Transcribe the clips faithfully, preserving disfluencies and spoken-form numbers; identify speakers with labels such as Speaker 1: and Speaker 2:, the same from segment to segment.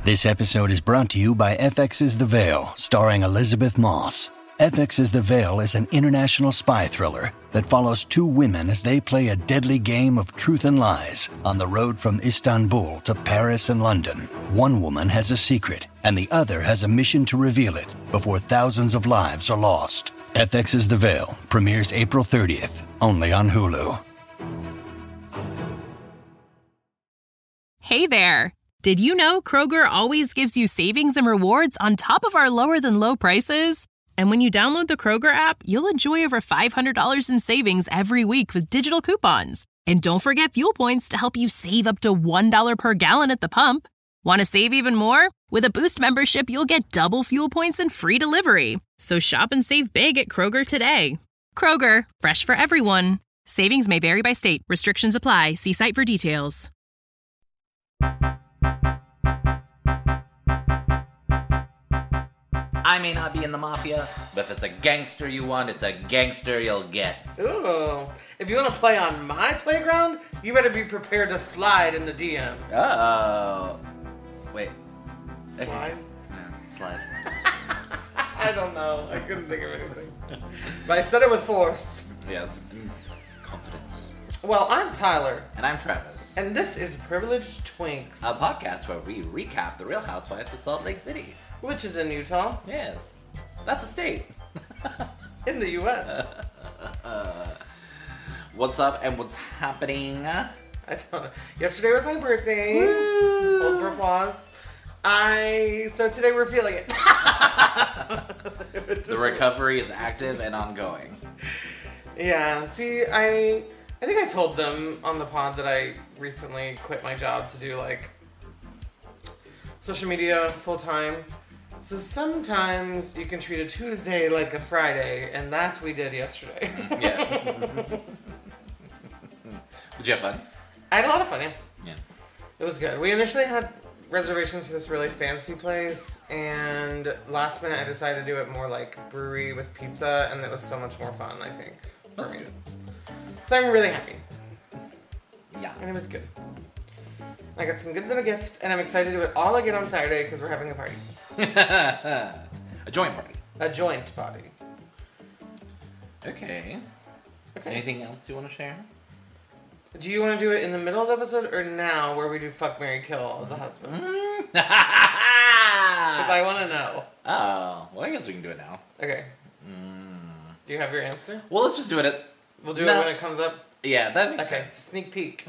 Speaker 1: This episode is brought to you by F X's The Veil, starring Elizabeth Moss. F X's The Veil is an international spy thriller that follows two women as they play a deadly game of truth and lies on the road from Istanbul to Paris and London. One woman has a secret, and the other has a mission to reveal it before thousands of lives are lost. F X's The Veil premieres April thirtieth, only on Hulu.
Speaker 2: Hey there! Did you know Kroger always gives you savings and rewards on top of our lower-than-low prices? And when you download the Kroger app, you'll enjoy over five hundred dollars in savings every week with digital coupons. And don't forget fuel points to help you save up to one dollar per gallon at the pump. Want to save even more? With a Boost membership, you'll get double fuel points and free delivery. So shop and save big at Kroger today. Kroger, fresh for everyone. Savings may vary by state. Restrictions apply. See site for details.
Speaker 3: I may not be in the mafia, but if it's a gangster you want, it's a gangster you'll get.
Speaker 4: Ooh. If you want to play on my playground, you better be prepared to slide in the D Ms.
Speaker 3: Uh-oh. Wait.
Speaker 4: Slide?
Speaker 3: Yeah, slide.
Speaker 4: I don't know. I couldn't think of anything. But I said it with force.
Speaker 3: Yes. Confidence.
Speaker 4: Well, I'm Tyler.
Speaker 3: And I'm Travis.
Speaker 4: And this is Privileged Twinks.
Speaker 3: A podcast where we recap the Real Housewives of Salt Lake City.
Speaker 4: Which is in Utah.
Speaker 3: Yes. That's a state.
Speaker 4: In the U S
Speaker 3: uh, what's up and what's happening?
Speaker 4: I don't know. Yesterday was my birthday.
Speaker 3: Woo!
Speaker 4: Hold for applause. I... So today we're feeling it. it
Speaker 3: the recovery is active and ongoing.
Speaker 4: Yeah. See, I... I think I told them on the pod that I recently quit my job to do, like, social media full-time. So sometimes you can treat a Tuesday like a Friday, and that we did yesterday.
Speaker 3: Yeah. Did you have fun?
Speaker 4: I had a lot of fun, yeah.
Speaker 3: Yeah.
Speaker 4: It was good. We initially had reservations for this really fancy place, and last minute I decided to do it more like brewery with pizza, and it was so much more fun, I think.
Speaker 3: That's
Speaker 4: me.
Speaker 3: good.
Speaker 4: So I'm really happy.
Speaker 3: Yeah.
Speaker 4: And it was good. I got some good little gifts, and I'm excited to do it all again on Saturday because we're having a party.
Speaker 3: A joint party.
Speaker 4: A joint party.
Speaker 3: Okay.
Speaker 4: Okay.
Speaker 3: Anything else you want to share?
Speaker 4: Do you want to do it in the middle of the episode or now where we do fuck, marry, kill the husbands? Because I want to know.
Speaker 3: Oh, well, I guess we can do it now.
Speaker 4: Okay.
Speaker 3: Mm.
Speaker 4: Do you have your answer?
Speaker 3: Well, let's just do it at...
Speaker 4: We'll do
Speaker 3: no.
Speaker 4: it when it comes up?
Speaker 3: Yeah, that makes
Speaker 4: okay.
Speaker 3: sense.
Speaker 4: Sneak peek.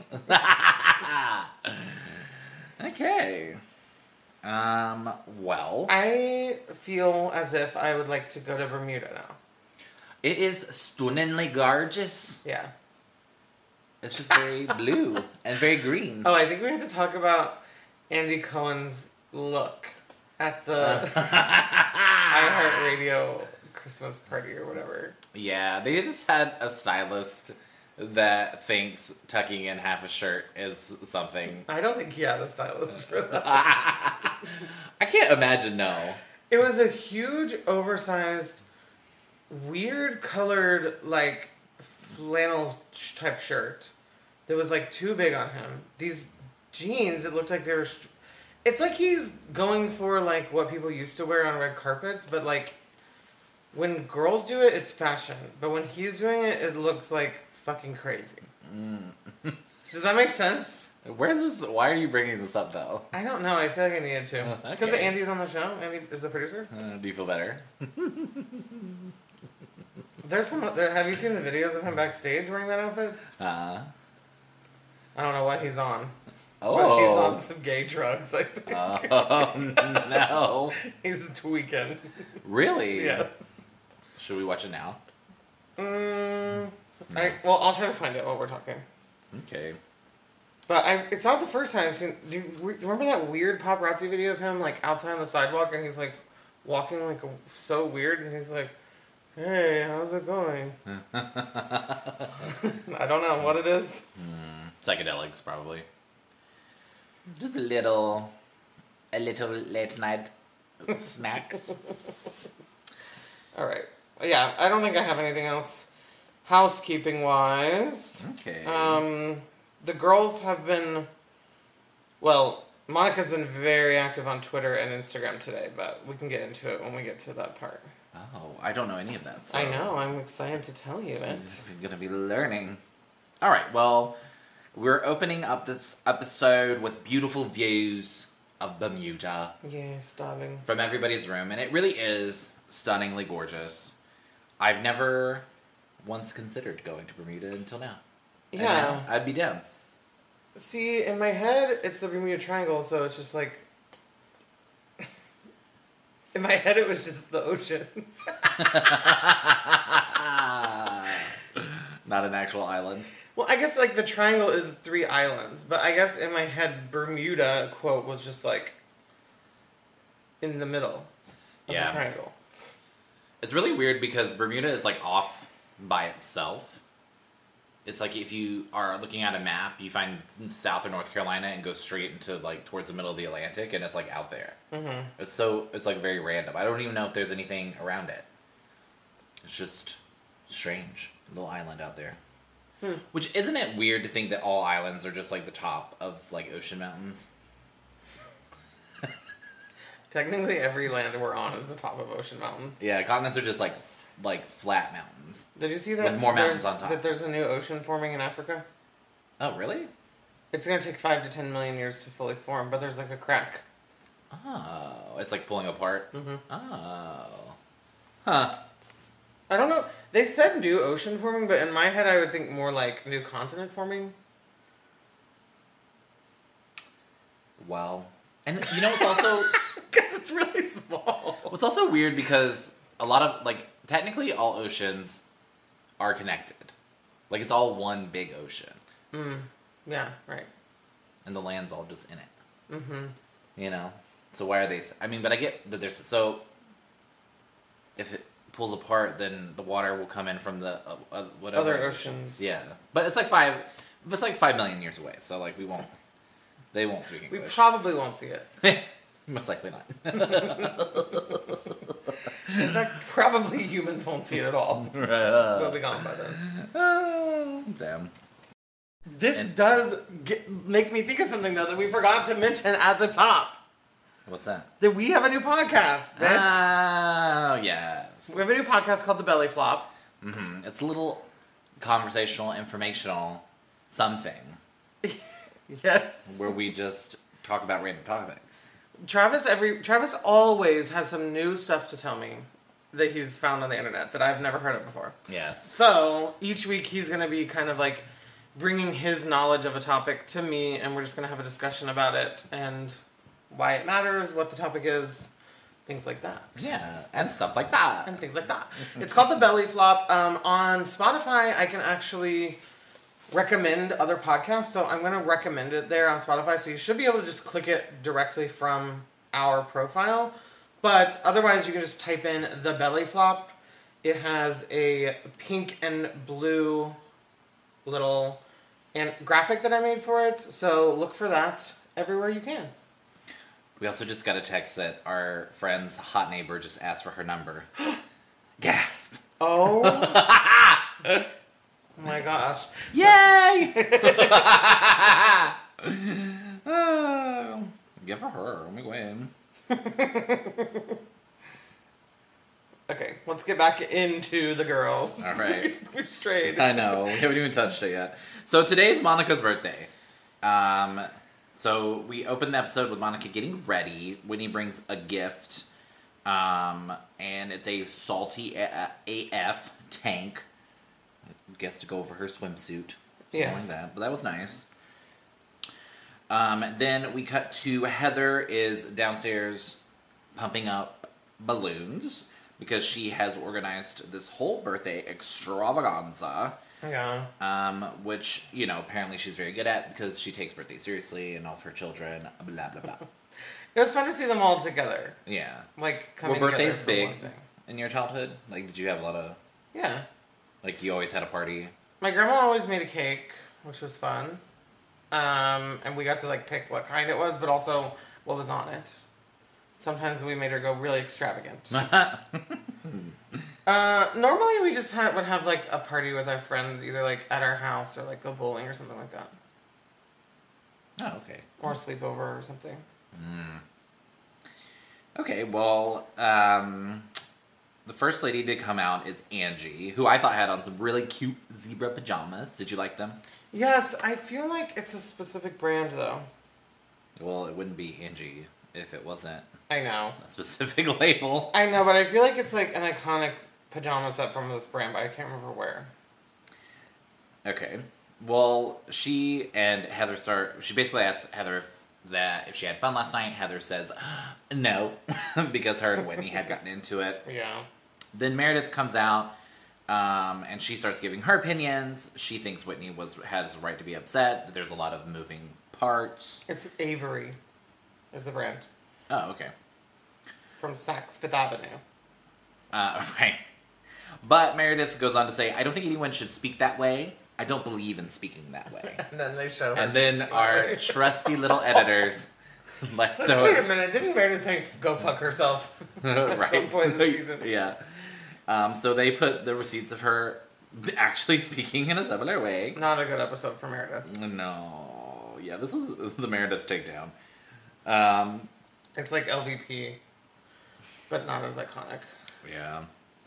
Speaker 3: Okay. Um, well...
Speaker 4: I feel as if I would like to go to Bermuda now.
Speaker 3: It is stunningly gorgeous.
Speaker 4: Yeah.
Speaker 3: It's just very blue and very green.
Speaker 4: Oh, I think we have to talk about Andy Cohen's look at the iHeartRadio Christmas party or whatever.
Speaker 3: Yeah, they just had a stylist that thinks tucking in half a shirt is something.
Speaker 4: I don't think he had a stylist for that.
Speaker 3: I can't imagine, no.
Speaker 4: It was a huge, oversized, weird colored, like, flannel type shirt that was, like, too big on him. These jeans, it looked like they were... St- it's like he's going for, like, what people used to wear on red carpets, but, like, when girls do it, it's fashion. But when he's doing it, it looks like fucking crazy.
Speaker 3: Mm.
Speaker 4: Does that make sense?
Speaker 3: Where's this? Why are you bringing this up, though?
Speaker 4: I don't know. I feel like I needed to. Because
Speaker 3: Okay.
Speaker 4: Andy's on the show. Andy is the producer.
Speaker 3: Uh, do you feel better?
Speaker 4: There's some... There, have you seen the videos of him backstage wearing that outfit?
Speaker 3: Uh,
Speaker 4: I don't know what he's on.
Speaker 3: oh.
Speaker 4: But he's on some gay drugs, I think.
Speaker 3: Oh, no.
Speaker 4: He's tweaking.
Speaker 3: Really?
Speaker 4: Yes.
Speaker 3: Should we watch it now?
Speaker 4: Mm, I, well, I'll try to find it while we're talking.
Speaker 3: Okay.
Speaker 4: But I, it's not the first time I've seen... Do you re- remember that weird paparazzi video of him, like, outside on the sidewalk, and he's, like, walking, like, a, so weird, and he's like, hey, how's it going? I don't know what it is.
Speaker 3: Mm, psychedelics, probably. Just a little... A little late night snack.
Speaker 4: All right. Yeah, I don't think I have anything else housekeeping-wise.
Speaker 3: Okay.
Speaker 4: Um, the girls have been... Well, Monica's been very active on Twitter and Instagram today, but we can get into it when we get to that part.
Speaker 3: Oh, I don't know any of that. So
Speaker 4: I know. I'm excited to tell you it.
Speaker 3: We're going to be learning. All right, well, we're opening up this episode with beautiful views of Bermuda.
Speaker 4: Yeah, stunning.
Speaker 3: From everybody's room, and it really is stunningly gorgeous. I've never once considered going to Bermuda until now. And
Speaker 4: Yeah.
Speaker 3: now I'd be down.
Speaker 4: See, in my head, it's the Bermuda Triangle, so it's just like... In my head, it was just the ocean.
Speaker 3: Not an actual island.
Speaker 4: Well, I guess, like, the triangle is three islands, but I guess in my head, Bermuda, quote, was just, like, in the middle of
Speaker 3: Yeah.
Speaker 4: the triangle.
Speaker 3: It's really weird because Bermuda is, like, off by itself. It's like if you are looking at a map, you find South or North Carolina and go straight into, like, towards the middle of the Atlantic, and it's, like, out there. Mm-hmm. It's so, it's, like, very random. I don't even know if there's anything around it. It's just strange. A little island out there. Hmm. Which, isn't it weird to think that all islands are just, like, the top of, like, ocean mountains?
Speaker 4: Technically, every land we're on is the top of ocean mountains.
Speaker 3: Yeah, continents are just, like, like flat mountains.
Speaker 4: Did you see that?
Speaker 3: With more mountains on top.
Speaker 4: That there's a new ocean forming in Africa?
Speaker 3: Oh, really?
Speaker 4: It's going to take five to ten million years to fully form, but there's like a crack.
Speaker 3: Oh, it's like pulling apart?
Speaker 4: Mm-hmm.
Speaker 3: Oh. Huh.
Speaker 4: I don't know. They said new ocean forming, but in my head I would think more like new continent forming.
Speaker 3: Well, and you know what's also...
Speaker 4: Because it's really small.
Speaker 3: What's also weird because a lot of, like, technically all oceans are connected. Like, it's all one big ocean.
Speaker 4: Mm. Yeah, right.
Speaker 3: And the land's all just in it.
Speaker 4: Mm-hmm.
Speaker 3: You know? So why are they... I mean, but I get that there's... So, if it pulls apart, then the water will come in from the... Uh, uh, whatever.
Speaker 4: Other oceans.
Speaker 3: Yeah. But it's like five... It's like five million years away. So, like, we won't... They won't speak English.
Speaker 4: We probably won't see it.
Speaker 3: Most likely not.
Speaker 4: In fact, probably humans won't see it at all.
Speaker 3: Right.
Speaker 4: We'll be gone by then.
Speaker 3: Oh, damn.
Speaker 4: This
Speaker 3: And-
Speaker 4: does get, make me think of something, though, that we forgot to mention at the top.
Speaker 3: What's that?
Speaker 4: That we have a new podcast, bitch.
Speaker 3: Oh, yes.
Speaker 4: We have a new podcast called The Belly Flop.
Speaker 3: Mm-hmm. It's a little conversational, informational something
Speaker 4: Yes.
Speaker 3: where we just talk about random topics.
Speaker 4: Travis every Travis always has some new stuff to tell me that he's found on the internet that I've never heard of before.
Speaker 3: Yes.
Speaker 4: So each week he's going to be kind of like bringing his knowledge of a topic to me, and we're just going to have a discussion about it and why it matters, what the topic is, things like that.
Speaker 3: Yeah, and stuff like that.
Speaker 4: And things like that. It's called The Belly Flop. Um, on Spotify, I can actually recommend other podcasts, so I'm going to recommend it there on Spotify, so you should be able to just click it directly from our profile, but otherwise you can just type in The Belly Flop. It has a pink and blue little and graphic that I made for it, so look for that everywhere you can.
Speaker 3: We also just got a text that our friend's hot neighbor just asked for her number. Gasp.
Speaker 4: Oh my gosh.
Speaker 3: Yay! Oh, good for her. Let me win.
Speaker 4: Okay, let's get back into the girls.
Speaker 3: All right.
Speaker 4: We've strayed.
Speaker 3: I know. We haven't even touched it yet. So today's Monica's birthday. Um, so we opened the episode with Monica getting ready. Whitney brings a gift. Um, and it's a salty A F tank. I guess to go over her swimsuit. Something
Speaker 4: Yes.
Speaker 3: like that. But that was nice. Um, then we cut to Heather is downstairs pumping up balloons because she has organized this whole birthday extravaganza.
Speaker 4: Yeah.
Speaker 3: Um, which, you know, apparently she's very good at because she takes birthdays seriously and all of her children, blah, blah, blah.
Speaker 4: It was fun to see them all together.
Speaker 3: Yeah.
Speaker 4: Like,
Speaker 3: Were
Speaker 4: coming
Speaker 3: birthdays
Speaker 4: together for
Speaker 3: big
Speaker 4: one thing.
Speaker 3: in your childhood? Like, did you have a lot of,
Speaker 4: Yeah.
Speaker 3: like, you always had a party?
Speaker 4: My grandma always made a cake, which was fun. Um, and we got to, like, pick what kind it was, but also what was on it. Sometimes we made her go really extravagant. uh, normally we just had, would have, like, a party with our friends, either, like, at our house or, like, go bowling or something like that.
Speaker 3: Oh, okay.
Speaker 4: Or sleepover or something.
Speaker 3: Mm. Okay, well, um, the first lady to come out is Angie, who I thought had on some really cute zebra pajamas. Did you like them?
Speaker 4: Yes, I feel like it's a specific brand, though.
Speaker 3: Well, it wouldn't be Angie if it wasn't
Speaker 4: I know.
Speaker 3: a specific label.
Speaker 4: I know, but I feel like it's like an iconic pajama set from this brand, but I can't remember where.
Speaker 3: Okay. Well, she and Heather start... She basically asks Heather if, that if she had fun last night. Heather says no, because her and Whitney had gotten into it.
Speaker 4: Yeah.
Speaker 3: Then Meredith comes out, um, and she starts giving her opinions. She thinks Whitney was has a right to be upset, that there's a lot of moving parts.
Speaker 4: It's Avery is the brand.
Speaker 3: Oh, okay.
Speaker 4: From Saks Fifth Avenue.
Speaker 3: Uh, right. But Meredith goes on to say, I don't think anyone should speak that way. I don't believe in speaking that way.
Speaker 4: And then they show her.
Speaker 3: And then our trusty little editors left
Speaker 4: Like,
Speaker 3: over.
Speaker 4: wait a minute, didn't Meredith say go fuck herself?
Speaker 3: Right.
Speaker 4: At some point in the season.
Speaker 3: Yeah. Um, so they put the receipts of her actually speaking in a similar way.
Speaker 4: Not a good episode for Meredith.
Speaker 3: No. Yeah, this was the Meredith takedown. Um,
Speaker 4: It's like L V P, but not as iconic.
Speaker 3: yeah.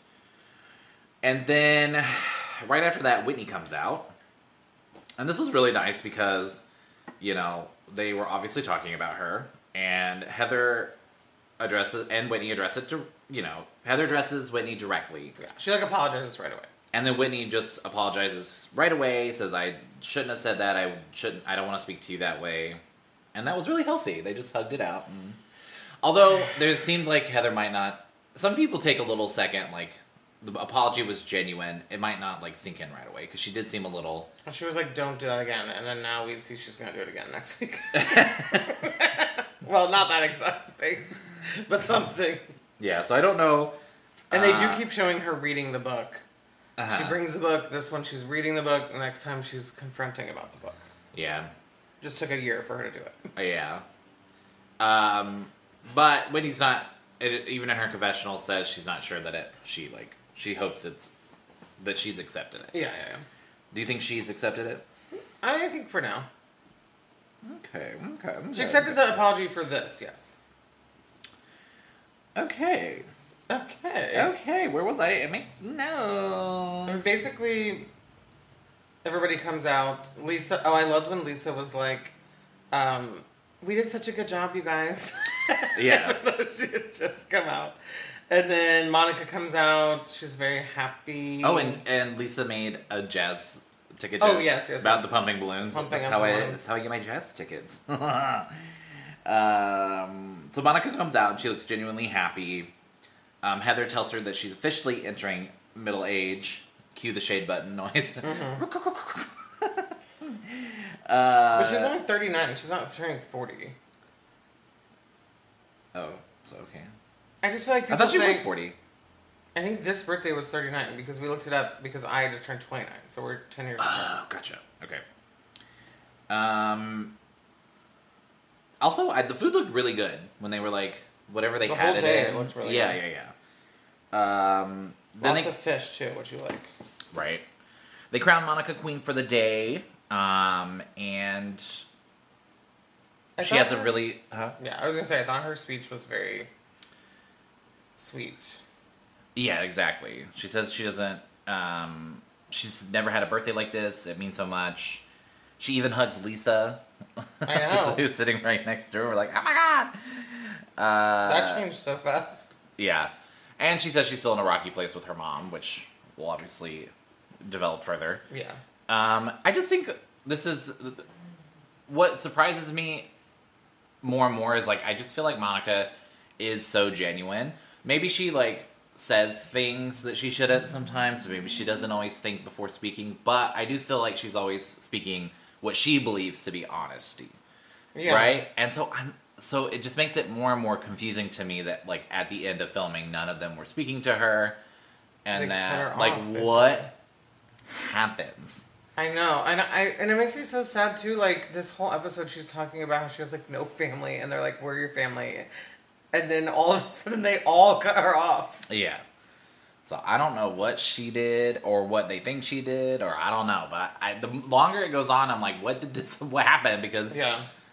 Speaker 3: And then, right after that, Whitney comes out. And this was really nice because, you know, they were obviously talking about her. And Heather addresses, and Whitney address it to, you know, Heather addresses Whitney directly.
Speaker 4: Yeah, she like apologizes right away.
Speaker 3: And then Whitney just apologizes right away, says, I shouldn't have said that, I shouldn't, I don't want to speak to you that way. And that was really healthy. They just hugged it out. And, although, there seemed like Heather might not, some people take a little second, like, the apology was genuine. It might not, like, sink in right away, because she did seem a little...
Speaker 4: And she was like, don't do that again. And then now we see she's going to do it again next week. Well, not that exact thing, but something.
Speaker 3: Yeah, so I don't know.
Speaker 4: And they
Speaker 3: uh,
Speaker 4: do keep showing her reading the book.
Speaker 3: uh-huh.
Speaker 4: She brings the book. This one, she's reading the book. The next time, she's confronting about the book.
Speaker 3: Yeah.
Speaker 4: Just took a year for her to do it.
Speaker 3: Yeah. Um, but Whitney's not, it, even in her confessional, says she's not sure that it, she, like, she hopes it's, that she's accepted it.
Speaker 4: Yeah, yeah, yeah.
Speaker 3: Do you think she's accepted it?
Speaker 4: I think for now.
Speaker 3: Okay, okay. okay
Speaker 4: She accepted
Speaker 3: okay.
Speaker 4: the apology for this, yes.
Speaker 3: Okay.
Speaker 4: Okay.
Speaker 3: Okay, where was I? I mean, no.
Speaker 4: And basically, everybody comes out. Lisa, oh, I loved when Lisa was like, um, we did such a good job, you guys.
Speaker 3: Yeah.
Speaker 4: She had just come out. And then Monica comes out. She's very happy.
Speaker 3: Oh, and, and Lisa made a jazz ticket
Speaker 4: Oh,
Speaker 3: joke
Speaker 4: yes, yes,
Speaker 3: about
Speaker 4: yes.
Speaker 3: the pumping balloons.
Speaker 4: Pumping
Speaker 3: that's
Speaker 4: up
Speaker 3: how
Speaker 4: the
Speaker 3: I
Speaker 4: balloons.
Speaker 3: that's how I get my jazz tickets. um, so Monica comes out and she looks genuinely happy. Um, Heather tells her that she's officially entering middle age. Cue the shade button noise.
Speaker 4: Mm-hmm.
Speaker 3: uh,
Speaker 4: But she's only thirty-nine. She's not turning forty.
Speaker 3: oh, so okay.
Speaker 4: I just feel like
Speaker 3: I
Speaker 4: people
Speaker 3: thought she
Speaker 4: say,
Speaker 3: was forty.
Speaker 4: I think this birthday was thirty-nine because we looked it up because I just turned twenty-nine. So we're ten years apart.
Speaker 3: Oh, gotcha. Okay. Um. Also, I, the food looked really good when they were like whatever they
Speaker 4: The
Speaker 3: had
Speaker 4: whole
Speaker 3: it
Speaker 4: day
Speaker 3: in.
Speaker 4: it looked really
Speaker 3: yeah,
Speaker 4: good.
Speaker 3: yeah, yeah. Um. Then
Speaker 4: Lots
Speaker 3: they,
Speaker 4: of fish too, which you like.
Speaker 3: right. They crown Monica queen for the day. Um. And
Speaker 4: I
Speaker 3: she
Speaker 4: thought
Speaker 3: has a
Speaker 4: her-
Speaker 3: really. Huh?
Speaker 4: Yeah, I was gonna say I thought her speech was very sweet.
Speaker 3: Yeah, exactly. She says she doesn't. Um. She's never had a birthday like this. It means so much. She even hugs Lisa.
Speaker 4: I know.
Speaker 3: Who's sitting right next to her. We're like, oh my god. Uh,
Speaker 4: That changed so fast.
Speaker 3: Yeah. And she says she's still in a rocky place with her mom, which will obviously develop further.
Speaker 4: Yeah.
Speaker 3: Um, I just think this is... What surprises me more and more is, like, I just feel like Monica is so genuine. Maybe she, like, says things that she shouldn't sometimes. Maybe she doesn't always think before speaking. But I do feel like she's always speaking what she believes to be honesty.
Speaker 4: Yeah.
Speaker 3: Right? And so I'm... So it just makes it more and more confusing to me that, like, at the end of filming, none of them were speaking to her. And
Speaker 4: They cut
Speaker 3: that,
Speaker 4: her
Speaker 3: like,
Speaker 4: off, basically.
Speaker 3: what happens?
Speaker 4: I know, and I and it makes me so sad too. Like this whole episode, she's talking about how she has like no family, and they're like, "We're your family," and then all of a sudden they all cut her off.
Speaker 3: Yeah. So I don't know what she did or what they think she did, or I don't know. But I, the longer it goes on, I'm like, what did this? What happened? Because
Speaker 4: Yeah,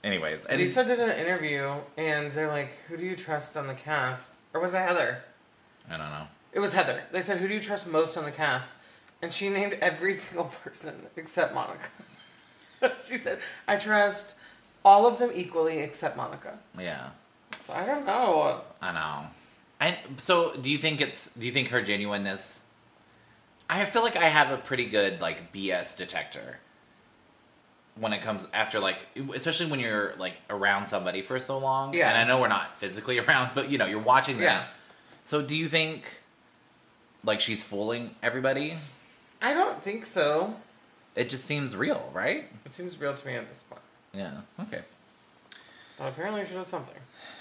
Speaker 3: anyways. And
Speaker 4: Lisa did an interview, and they're like, who do you trust on the cast? Or was it Heather?
Speaker 3: I don't know.
Speaker 4: It was Heather. They said, who do you trust most on the cast? And she named every single person except Monica. She said, I trust all of them equally except Monica.
Speaker 3: Yeah.
Speaker 4: So I don't know.
Speaker 3: I know. And so, do you think it's? Do you think her genuineness? I feel like I have a pretty good like B S detector. When it comes after like, especially when you're like around somebody for so long.
Speaker 4: Yeah.
Speaker 3: And I know we're not physically around, but you know, you're watching them.
Speaker 4: Yeah.
Speaker 3: So, do you think like she's fooling everybody?
Speaker 4: I don't think so.
Speaker 3: It just seems real, right?
Speaker 4: It seems real to me at this point.
Speaker 3: Yeah. Okay.
Speaker 4: But apparently she does something.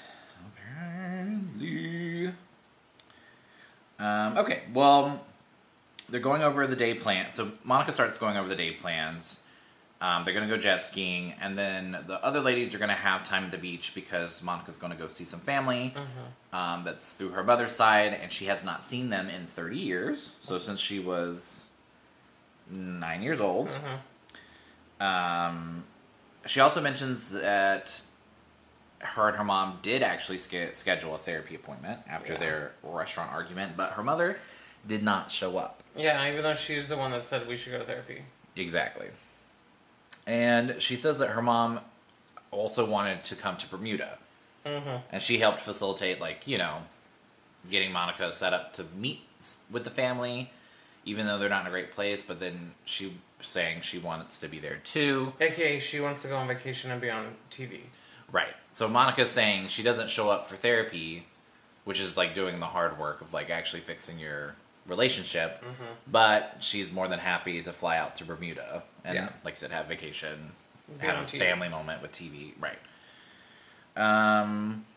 Speaker 3: Apparently. Um, okay, well, they're going over the day plan. So Monica starts going over the day plans. Um, they're going to go jet skiing, and then the other ladies are going to have time at the beach because Monica's going to go see some family.
Speaker 4: Mm-hmm.
Speaker 3: Um, that's through her mother's side, and she has not seen them in thirty years. So since she was nine years old.
Speaker 4: Mm-hmm.
Speaker 3: Um, she also mentions that her and her mom did actually sch- schedule a therapy appointment after
Speaker 4: Yeah.
Speaker 3: their restaurant argument, but her mother did not show up.
Speaker 4: Yeah, even though she's the one that said we should go to therapy.
Speaker 3: Exactly. And she says that her mom also wanted to come to Bermuda.
Speaker 4: Mm-hmm.
Speaker 3: And she helped facilitate, like, you know, getting Monica set up to meet with the family, even though they're not in a great place, but then she saying she wants to be there too.
Speaker 4: A K A she wants to go on vacation and be on T V.
Speaker 3: Right. So Monica's saying she doesn't show up for therapy, which is like doing the hard work of like actually fixing your relationship,
Speaker 4: Mm-hmm.
Speaker 3: but she's more than happy to fly out to Bermuda and,
Speaker 4: Yeah.
Speaker 3: like I said, have vacation,
Speaker 4: Be
Speaker 3: have
Speaker 4: on
Speaker 3: a
Speaker 4: T V.
Speaker 3: family moment with T V. Right. Um.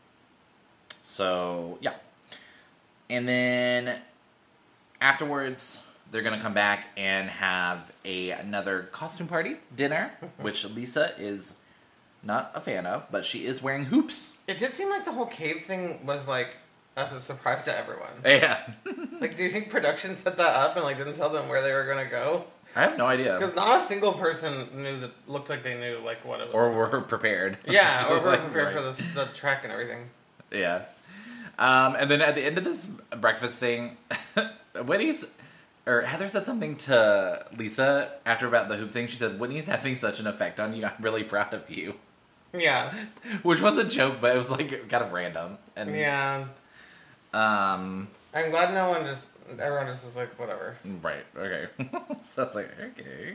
Speaker 3: So, yeah. And then afterwards, they're going to come back and have a another costume party, dinner, which Lisa is not a fan of, but she is wearing hoops.
Speaker 4: It did seem like the whole cave thing was like a surprise to everyone.
Speaker 3: Yeah.
Speaker 4: Like, do you think production set that up and like didn't tell them where they were gonna go?
Speaker 3: I have no idea.
Speaker 4: Because not a single person knew that looked like they knew like what it was.
Speaker 3: Or were prepared.
Speaker 4: Yeah, or were
Speaker 3: Like,
Speaker 4: prepared
Speaker 3: right.
Speaker 4: for this, the trek and everything.
Speaker 3: Yeah. Um, and then at the end of this breakfast thing, Whitney's, or Heather said something to Lisa after about the hoop thing. She said, Whitney's having such an effect on you. I'm really proud of you.
Speaker 4: Yeah.
Speaker 3: Which was a joke, but it was like kind of random. And
Speaker 4: Yeah.
Speaker 3: Um,
Speaker 4: I'm glad no one just, everyone just was like, whatever.
Speaker 3: right. Okay. So it's like, okay.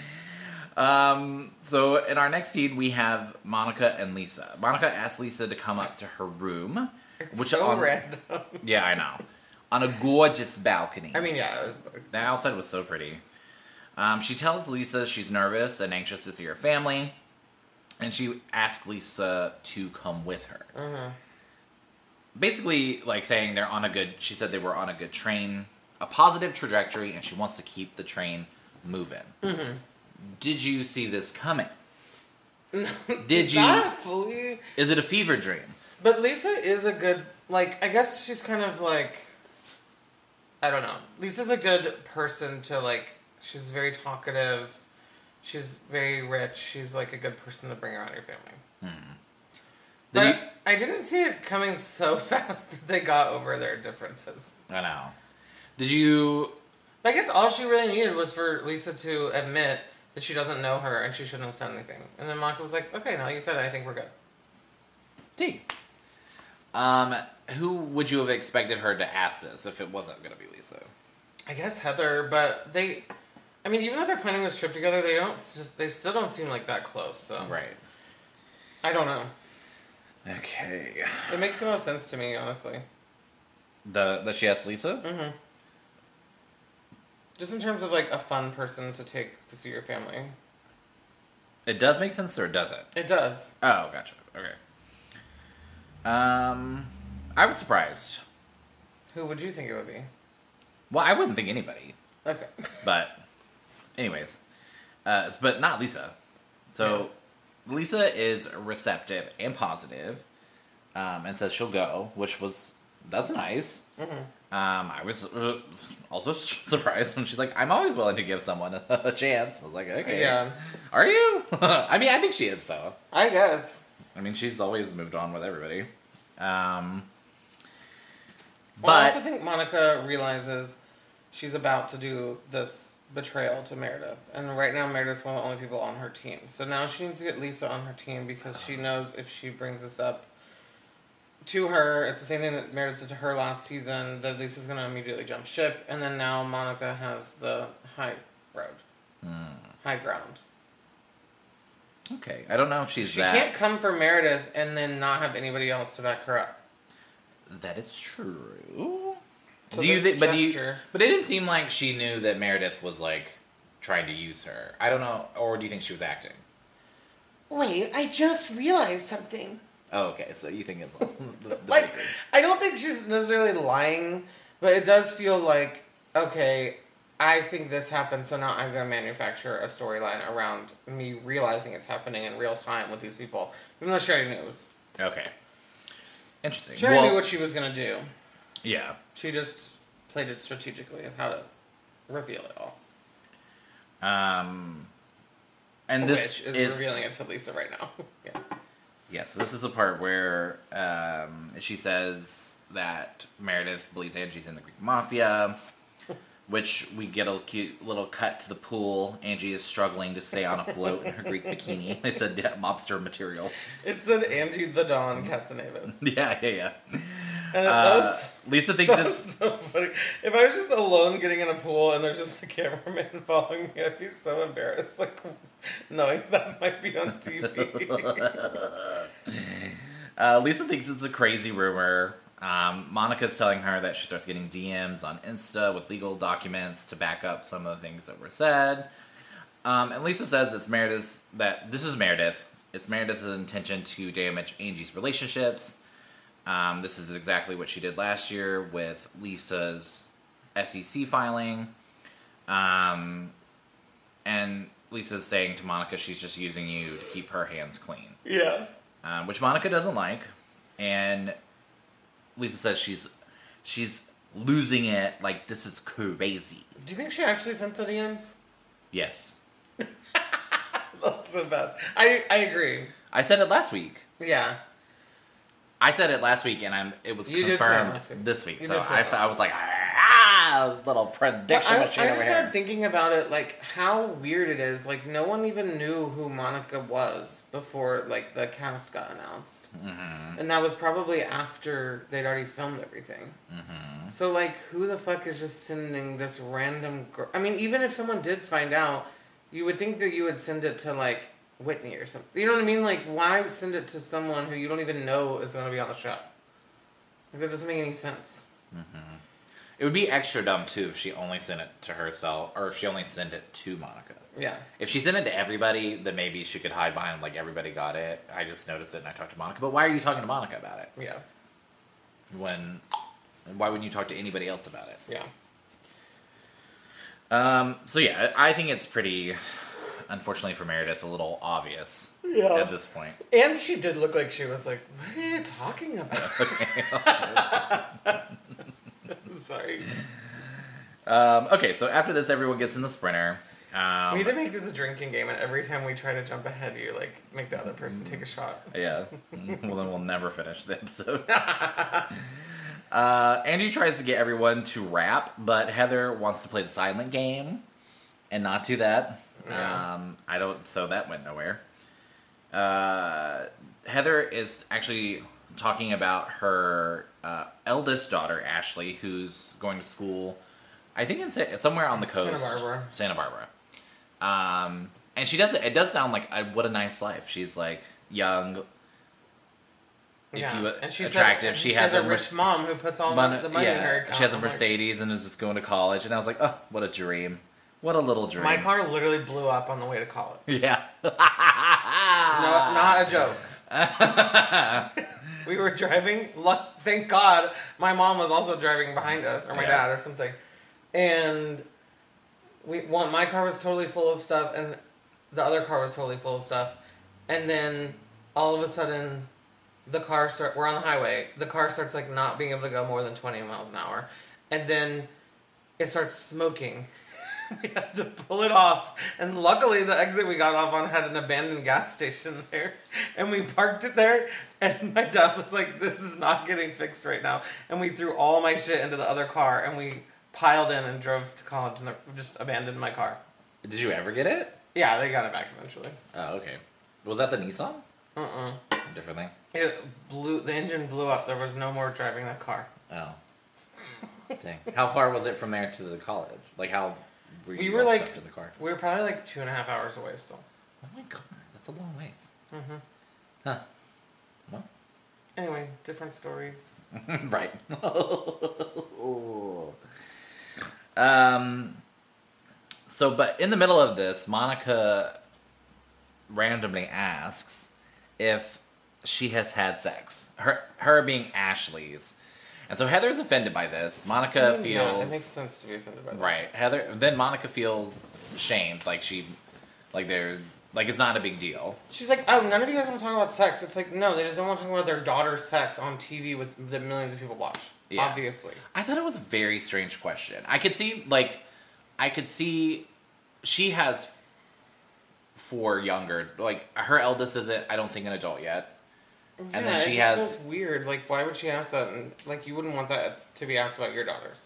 Speaker 3: Um, so in our next scene, we have Monica and Lisa. Monica asks Lisa to come up to her room.
Speaker 4: It's
Speaker 3: which
Speaker 4: so
Speaker 3: on,
Speaker 4: random.
Speaker 3: Yeah, I know. On a gorgeous balcony.
Speaker 4: I mean, yeah, it was.
Speaker 3: The outside was so pretty. Um, she tells Lisa she's nervous and anxious to see her family. And she asks Lisa to come with her.
Speaker 4: Mm-hmm.
Speaker 3: Basically, like saying they're on a good, she said they were on a good train, a positive trajectory, and she wants to keep the train moving.
Speaker 4: Mm-hmm.
Speaker 3: Did you see this coming? Did you?
Speaker 4: Not fully.
Speaker 3: Is it a fever dream?
Speaker 4: But Lisa is a good, like, I guess she's kind of like, I don't know. Lisa's a good person to, like, she's very talkative. She's very rich. She's, like, a good person to bring around your family.
Speaker 3: Hmm. Did
Speaker 4: But
Speaker 3: you,
Speaker 4: I didn't see it coming so fast that they got over their differences.
Speaker 3: I know. Did you?
Speaker 4: I guess all she really needed was for Lisa to admit that she doesn't know her and she shouldn't have said anything. And then Monica was like, okay, now you said it, I think we're good.
Speaker 3: D. Um, who would you have expected her to ask this if it wasn't going to be Lisa?
Speaker 4: I guess Heather, but they, I mean, even though they're planning this trip together, they don't, just, they still don't seem like that close, so.
Speaker 3: Right.
Speaker 4: I don't know.
Speaker 3: Okay.
Speaker 4: It makes the most sense to me, honestly.
Speaker 3: The that she asked Lisa?
Speaker 4: Mm-hmm. Just in terms of, like, a fun person to take to see your family.
Speaker 3: It does make sense, or does it?
Speaker 4: It does.
Speaker 3: Oh, gotcha. Okay. Um, I was surprised.
Speaker 4: Who would you think it would be?
Speaker 3: Well, I wouldn't think anybody,
Speaker 4: Okay.
Speaker 3: but anyways, uh, but not Lisa. So yeah. Lisa is receptive and positive, um, and says she'll go, which was that's nice.
Speaker 4: Mm-hmm.
Speaker 3: Um, I was uh, also surprised when she's like, I'm always willing to give someone a, a chance. I was like, okay.
Speaker 4: Yeah.
Speaker 3: Are you? I mean, I think she is, though.
Speaker 4: I guess.
Speaker 3: I mean, she's always moved on with everybody. Um,
Speaker 4: Well, I
Speaker 3: but
Speaker 4: also think Monica realizes she's about to do this betrayal to Meredith. And right now, Meredith's one of the only people on her team. So now she needs to get Lisa on her team because she knows if she brings this up to her, it's the same thing that Meredith did to her last season, that Lisa's going to immediately jump ship. And then now Monica has the high road.
Speaker 3: Hmm.
Speaker 4: High ground.
Speaker 3: okay, I don't know if she's
Speaker 4: She
Speaker 3: that.
Speaker 4: can't come for Meredith and then not have anybody else to back her up.
Speaker 3: That is true.
Speaker 4: So
Speaker 3: do you
Speaker 4: this
Speaker 3: think? But do you,
Speaker 4: gesture-
Speaker 3: But it didn't seem like she knew that Meredith was like trying to use her. I don't know. Or do you think she was acting?
Speaker 4: Wait, I just realized something.
Speaker 3: Oh, okay. So you think it's like, the, the
Speaker 4: Like,
Speaker 3: big-
Speaker 4: I don't think she's necessarily lying, but it does feel like, okay, I think this happened, so now I'm going to manufacture a storyline around me realizing it's happening in real time with these people, even though she already knows.
Speaker 3: okay. Interesting.
Speaker 4: She already
Speaker 3: Well,
Speaker 4: knew what she was going to do.
Speaker 3: yeah.
Speaker 4: She just played it strategically of how to reveal it all.
Speaker 3: Um, and this
Speaker 4: Which is,
Speaker 3: is
Speaker 4: revealing it to Lisa right now. Yeah.
Speaker 3: yeah. So this is the part where um, she says that Meredith believes Angie's in the Greek mafia, which we get a cute little cut to the pool. Angie is struggling to stay on a float in her Greek bikini. They said yeah, mobster material.
Speaker 4: It's an Angie the Dawn Katsunavis.
Speaker 3: Yeah, yeah, yeah.
Speaker 4: And
Speaker 3: Uh,
Speaker 4: those...
Speaker 3: Lisa thinks
Speaker 4: That's
Speaker 3: it's
Speaker 4: so funny. If I was just alone getting in a pool and there's just a cameraman following me, I'd be so embarrassed, like knowing that might be on T V.
Speaker 3: uh, Lisa thinks it's a crazy rumor. Um, Monica's telling her that she starts getting D Ms on Insta with legal documents to back up some of the things that were said. Um, and Lisa says it's Meredith that this is Meredith. It's Meredith's intention to damage Angie's relationships. Um, this is exactly what she did last year with Lisa's S E C filing. Um, and Lisa's saying to Monica she's just using you to keep her hands clean.
Speaker 4: Yeah.
Speaker 3: Um, which Monica doesn't like. And Lisa says she's she's losing it. Like, this is crazy.
Speaker 4: Do you think she actually sent the D Ms?
Speaker 3: Yes.
Speaker 4: That's the best. I I agree.
Speaker 3: I said it last week.
Speaker 4: Yeah.
Speaker 3: I said it last week, and I'm. It was
Speaker 4: You did say it
Speaker 3: confirmed
Speaker 4: last week.
Speaker 3: this week.
Speaker 4: You
Speaker 3: So
Speaker 4: did say
Speaker 3: I,
Speaker 4: it
Speaker 3: fe-
Speaker 4: last
Speaker 3: I was like, ah, this little
Speaker 4: But
Speaker 3: prediction
Speaker 4: I, I
Speaker 3: machine over
Speaker 4: just started
Speaker 3: here.
Speaker 4: thinking about it, like, how weird it is. Like, no one even knew who Monica was before, like, the cast got announced.
Speaker 3: Mm-hmm.
Speaker 4: And that was probably after they'd already filmed everything.
Speaker 3: Mm-hmm.
Speaker 4: So, like, who the fuck is just sending this random girl? I mean, even if someone did find out, you would think that you would send it to, like, Whitney or something. You know what I mean? Like, why send it to someone who you don't even know is going to be on the show? Like, that doesn't make any sense.
Speaker 3: Mm-hmm. It would be extra dumb, too, if she only sent it to herself, or if she only sent it to Monica.
Speaker 4: Yeah.
Speaker 3: If she sent it to everybody, then maybe she could hide behind, like, everybody got it. I just noticed it and I talked to Monica. But why are you talking to Monica about it?
Speaker 4: Yeah.
Speaker 3: When, why wouldn't you talk to anybody else about it?
Speaker 4: Yeah.
Speaker 3: Um, so yeah, I think it's pretty, unfortunately for Meredith, a little obvious
Speaker 4: Yeah.
Speaker 3: at this point.
Speaker 4: And she did look like she was like, what are you talking about? Sorry.
Speaker 3: Um, okay, so after this, everyone gets in the sprinter. Um,
Speaker 4: We need to make this a drinking game, and every time we try to jump ahead, you like make the other person take a shot.
Speaker 3: Yeah. Well, then we'll never finish the episode. uh, Angie tries to get everyone to rap, but Heather wants to play the silent game and not do that.
Speaker 4: Yeah.
Speaker 3: Um, I don't. So that went nowhere. Uh, Heather is actually talking about her uh, eldest daughter, Ashley, who's going to school. I think in Sa- somewhere on the coast,
Speaker 4: Santa Barbara.
Speaker 3: Santa Barbara. Um, and she does it. It does sound like a, what a nice life. She's like young. If
Speaker 4: Yeah.
Speaker 3: you
Speaker 4: And she's
Speaker 3: attractive,
Speaker 4: and
Speaker 3: she,
Speaker 4: she
Speaker 3: has
Speaker 4: a
Speaker 3: a
Speaker 4: rich
Speaker 3: Merce-
Speaker 4: mom who puts all
Speaker 3: mon-
Speaker 4: the money in her
Speaker 3: yeah,
Speaker 4: account.
Speaker 3: she has a
Speaker 4: I'm like,
Speaker 3: Mercedes and is just going to college. And I was like, oh, what a dream! What a little dream.
Speaker 4: my car literally blew up on the way to college.
Speaker 3: Yeah.
Speaker 4: No, not a joke. We were driving. Luck, thank God, my mom was also driving behind us, or my
Speaker 3: Yeah.
Speaker 4: dad, or something. And we one, my car was totally full of stuff, and the other car was totally full of stuff. And then all of a sudden, the car start. We're on the highway. The car starts like not being able to go more than twenty miles an hour, and then it starts smoking. We had to pull it off, and luckily the exit we got off on had an abandoned gas station there, and we parked it there, and my dad was like, this is not getting fixed right now, and we threw all my shit into the other car, and we piled in and drove to college, and just abandoned my car.
Speaker 3: Did you ever get it?
Speaker 4: Yeah, they got it back eventually.
Speaker 3: Oh, okay. Was that the Nissan?
Speaker 4: Uh-uh.
Speaker 3: Different thing?
Speaker 4: It blew, the engine blew up, there was no more driving that car.
Speaker 3: Oh. Dang. How far was it from there to the college? Like, how... Were
Speaker 4: We
Speaker 3: you
Speaker 4: were
Speaker 3: all
Speaker 4: like,
Speaker 3: stuck in the car?
Speaker 4: we were probably like two and a half hours away still.
Speaker 3: Oh my god, that's a long ways.
Speaker 4: Mm-hmm.
Speaker 3: Huh. Well.
Speaker 4: Anyway, different stories.
Speaker 3: Right. um. So, but in the middle of this, Monica randomly asks if she has had sex. Her, her being Ashley's. And so Heather's offended by this. Monica
Speaker 4: I mean,
Speaker 3: feels...
Speaker 4: Yeah, it makes sense to be offended by that.
Speaker 3: Right. Heather... Then Monica feels shamed. Like she... Like they're... Like it's not a big deal.
Speaker 4: She's like, oh, none of you guys want to talk about sex. It's like, no, they just don't want to talk about their daughter's sex on T V with the millions of people watch.
Speaker 3: Yeah.
Speaker 4: Obviously.
Speaker 3: I thought it was a very strange question. I could see, like... I could see... She has four younger... Like, her eldest isn't, I don't think, an adult yet. And
Speaker 4: yeah,
Speaker 3: then she
Speaker 4: it
Speaker 3: has...
Speaker 4: just feels weird. Like, why would she ask that? And, like, you wouldn't want that to be asked about your daughters.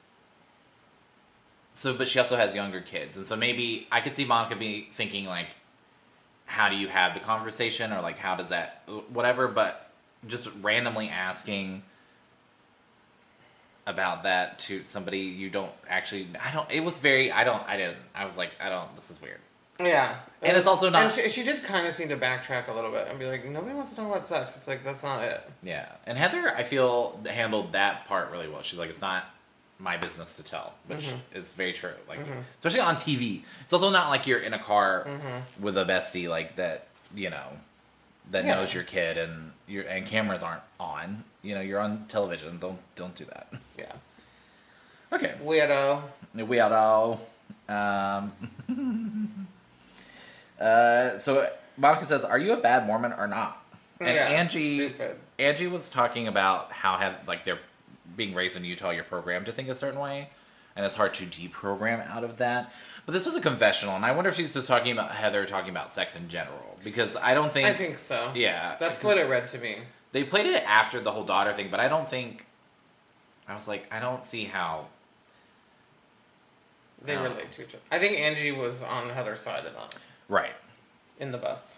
Speaker 3: So, but she also has younger kids. And so maybe I could see Monica be thinking, like, how do you have the conversation? Or, like, how does that... Whatever, but just randomly asking about that to somebody you don't actually... I don't... It was very... I don't... I didn't... I was like, I don't... This is weird.
Speaker 4: Yeah.
Speaker 3: And
Speaker 4: it
Speaker 3: it's
Speaker 4: was,
Speaker 3: also not...
Speaker 4: And she, she did kind of seem to backtrack a little bit and be like, nobody wants to talk about sex. It's like, that's not it.
Speaker 3: Yeah. And Heather, I feel, handled that part really well. She's like, it's not my business to tell, which mm-hmm. is very true. Like, mm-hmm. especially on T V. It's also not like you're in a car mm-hmm. with a bestie, like, that, you know, that yeah. knows your kid and your and cameras aren't on. You know, you're on television. Don't don't do that.
Speaker 4: Yeah.
Speaker 3: Okay.
Speaker 4: Weirdo.
Speaker 3: Weirdo. Um... Uh, so Monica says, "Are you a bad Mormon or not?" And
Speaker 4: yeah,
Speaker 3: Angie,
Speaker 4: stupid.
Speaker 3: Angie was talking about how have like they're being raised in Utah, you're programmed to think a certain way, and it's hard to deprogram out of that. But this was a confessional, and I wonder if she's just talking about Heather talking about sex in general, because I don't think
Speaker 4: I think so.
Speaker 3: Yeah,
Speaker 4: that's what it read to me.
Speaker 3: They played it after the whole daughter thing, but I don't think. I was like, I don't see how
Speaker 4: they
Speaker 3: um,
Speaker 4: relate to each other. I think Angie was on Heather's side of that.
Speaker 3: Right.
Speaker 4: In the bus.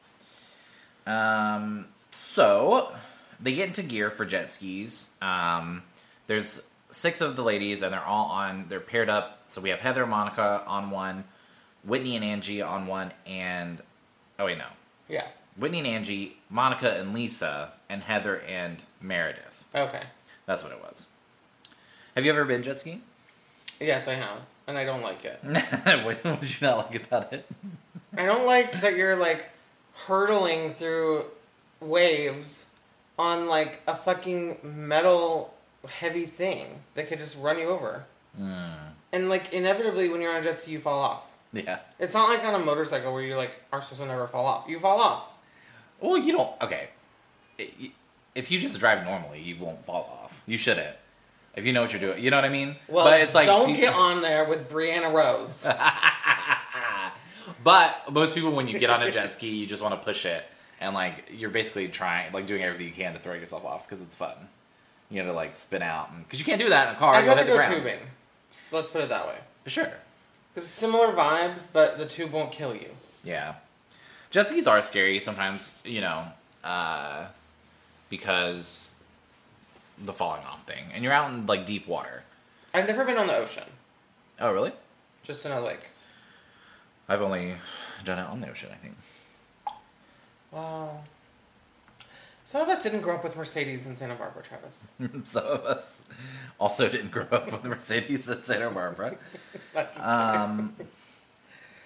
Speaker 3: Um, so, they get into gear for jet skis. Um, there's six of the ladies, and they're all on, they're paired up. So we have Heather and Monica on one, Whitney and Angie on one, and, oh wait, no.
Speaker 4: Yeah.
Speaker 3: Whitney and Angie, Monica and Lisa, and Heather and Meredith.
Speaker 4: Okay.
Speaker 3: That's what it was. Have you ever been jet skiing?
Speaker 4: Yes, I have. And I don't like it.
Speaker 3: What did you not like about it?
Speaker 4: I don't like that you're, like, hurtling through waves on, like, a fucking metal heavy thing that could just run you over. Mm. And, like, inevitably when you're on a jet ski, you fall off.
Speaker 3: Yeah. It's
Speaker 4: not like on a motorcycle where you, like, are supposed to never fall off. You fall off.
Speaker 3: Well, you don't... Okay. If you just drive normally, you won't fall off. You shouldn't. If you know what you're doing. You know what I mean?
Speaker 4: Well,
Speaker 3: but it's like,
Speaker 4: don't
Speaker 3: you,
Speaker 4: get on there with Brianna Rose.
Speaker 3: But most people, when you get on a jet ski, you just want to push it. And, like, you're basically trying, like, doing everything you can to throw yourself off because it's fun. You know, to, like, spin out. Because you can't do that in a car.
Speaker 4: I'd rather
Speaker 3: go
Speaker 4: ground. tubing. Let's put it that way.
Speaker 3: Sure.
Speaker 4: Because similar vibes, but the tube won't kill you.
Speaker 3: Yeah. Jet skis are scary sometimes, you know, uh, because the falling off thing. And you're out in, like, deep water.
Speaker 4: I've never been on the ocean.
Speaker 3: Oh, really?
Speaker 4: Just in a lake.
Speaker 3: I've only done it on the ocean, I think.
Speaker 4: Wow. Some of us didn't grow up with Mercedes in Santa Barbara, Travis.
Speaker 3: Some of us also didn't grow up with Mercedes in Santa Barbara. um,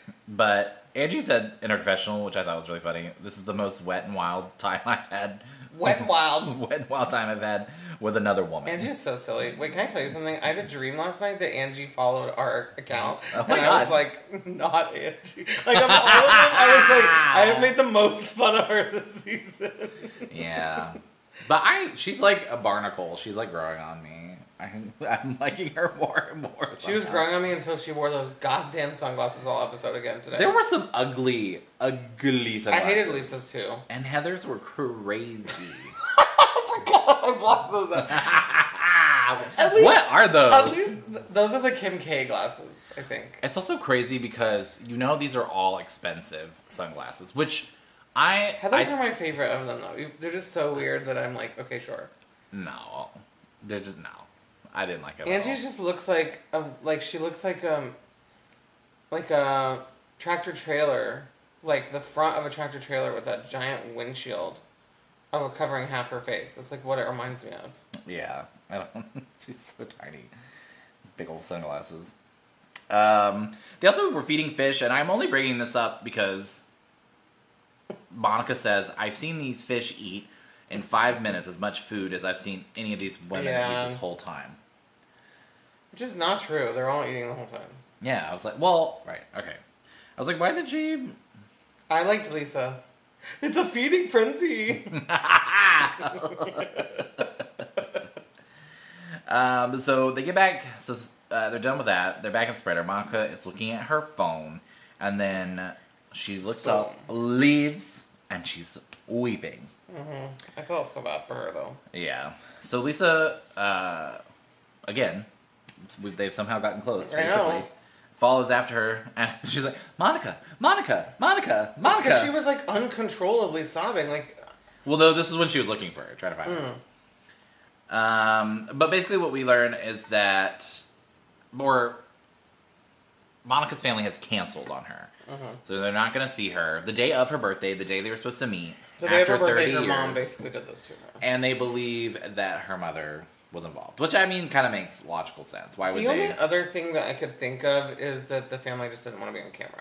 Speaker 3: but Angie said in her confessional, which I thought was really funny, this is the most wet and wild time I've had
Speaker 4: Wet and wild.
Speaker 3: Wet and wild time I've had with another woman.
Speaker 4: Angie's so silly. Wait, can I tell you something? I had a dream last night that Angie followed our account.
Speaker 3: Oh my
Speaker 4: and
Speaker 3: God.
Speaker 4: I was like, not Angie. Like, I'm all of them. I was like, I have made the most fun of her this season.
Speaker 3: Yeah. But I, she's like a barnacle. She's like growing on me. I'm, I'm liking her more and more.
Speaker 4: She was growing on me until she wore those goddamn sunglasses all episode again today.
Speaker 3: There were some ugly, ugly sunglasses.
Speaker 4: I hated Lisa's too.
Speaker 3: And Heather's were crazy.
Speaker 4: I forgot I blocked those out. At least-
Speaker 3: What are those?
Speaker 4: At least th- those are the Kim K glasses, I think.
Speaker 3: It's also crazy because you know these are all expensive sunglasses, which I...
Speaker 4: Heather's
Speaker 3: I,
Speaker 4: are my favorite of them, though. They're just so weird that I'm like, okay, sure.
Speaker 3: No. They're just... No. I didn't like it at
Speaker 4: Angie
Speaker 3: all.
Speaker 4: just looks like a, like she looks like um like a tractor trailer, like the front of a tractor trailer with that giant windshield of covering half her face. That's like what it reminds me of.
Speaker 3: Yeah. I don't... She's so tiny. Big old sunglasses. Um, they also were feeding fish, and I'm only bringing this up because Monica says, I've seen these fish eat in five minutes as much food as I've seen any of these women
Speaker 4: Yeah.
Speaker 3: eat this whole time.
Speaker 4: Which is not true. They're all eating the whole time.
Speaker 3: Yeah, I was like, well, right, okay. I was like, why did she...
Speaker 4: I liked Lisa. It's a feeding frenzy.
Speaker 3: um, so they get back, so uh, they're done with that. They're back in Spreader. Monica is looking at her phone, and then she looks up, leaves, and she's weeping.
Speaker 4: Mm-hmm. I felt so bad for her, though.
Speaker 3: Yeah. So Lisa, uh, again, we- they've somehow gotten close very
Speaker 4: I know.
Speaker 3: quickly. Follows after her, and she's like, Monica, Monica, Monica, Monica.
Speaker 4: Because she was like uncontrollably sobbing, like.
Speaker 3: Well, though, this is when she was looking for her, trying to find her. Um, but basically what we learn is that, or Monica's family has canceled on her.
Speaker 4: Mm-hmm.
Speaker 3: So they're not going to see her the day of her birthday, the day they were supposed to meet.
Speaker 4: The day of
Speaker 3: after
Speaker 4: her birthday,
Speaker 3: thirty
Speaker 4: her
Speaker 3: years.
Speaker 4: mom basically did this to her.
Speaker 3: And they believe that her mother was involved, which I mean kind of makes logical sense. Why would
Speaker 4: The
Speaker 3: they?
Speaker 4: only other thing that I could think of is that the family just didn't want to be on camera.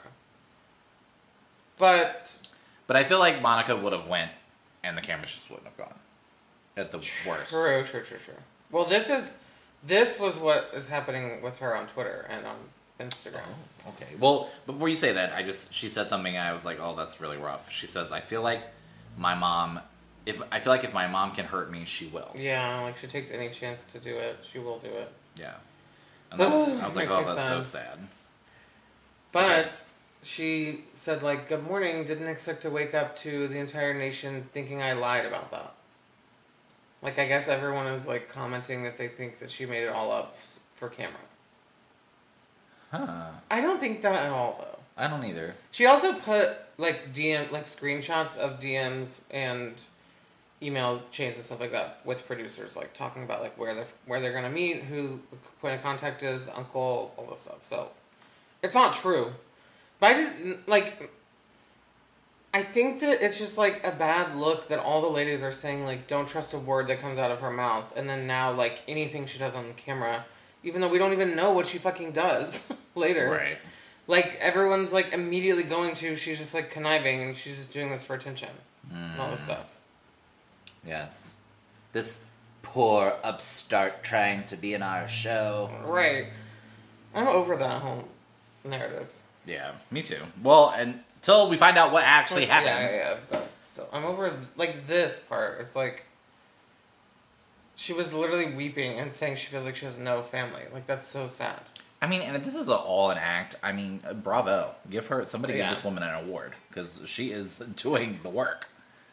Speaker 4: But
Speaker 3: But I feel like Monica would have went, and the cameras just wouldn't have gone. At the worst.
Speaker 4: true, true, true, true. Well, this is this was what is happening with her on Twitter and on Instagram.
Speaker 3: Oh, okay. Well, before you say that, I just she said something. I was like, oh, that's really rough. She says, I feel like my mom. If I feel like if my mom can hurt me, she will.
Speaker 4: Yeah, like she takes any chance to do it, she will do it.
Speaker 3: Yeah. And that was,
Speaker 4: Oh,
Speaker 3: I was like,
Speaker 4: makes
Speaker 3: oh,
Speaker 4: me
Speaker 3: that's so
Speaker 4: sad.
Speaker 3: sad.
Speaker 4: But
Speaker 3: Okay.
Speaker 4: she said, like, good morning, didn't expect to wake up to the entire nation thinking I lied about that. Like, I guess everyone is, like, commenting that they think that she made it all up s- for camera.
Speaker 3: Huh.
Speaker 4: I don't think that at all, though.
Speaker 3: I don't either.
Speaker 4: She also put, like, D M, like, screenshots of D Ms and email chains and stuff like that with producers, like, talking about, like, where they're, where they're gonna meet, who the point of contact is, the uncle, all this stuff. So, it's not true. But I didn't, like, I think that it's just, like, a bad look that all the ladies are saying, like, don't trust a word that comes out of her mouth. And then now, like, anything she does on camera, even though we don't even know what she fucking does later.
Speaker 3: Right.
Speaker 4: Like, everyone's, like, immediately going to, she's just, like, conniving, and she's just doing this for attention.
Speaker 3: Mm.
Speaker 4: And all this stuff.
Speaker 3: Yes. This poor upstart trying to be in our show.
Speaker 4: Right. I'm over that whole narrative.
Speaker 3: Yeah, me too. Well, until we find out what actually
Speaker 4: Like,
Speaker 3: happens.
Speaker 4: Yeah, yeah, but still. I'm over, like, this part. It's like, she was literally weeping and saying she feels like she has no family. Like, that's so sad.
Speaker 3: I mean, and if this is a, all an act, I mean, uh, bravo. Give her, somebody
Speaker 4: Yeah.
Speaker 3: give this woman an award, because she is doing the work.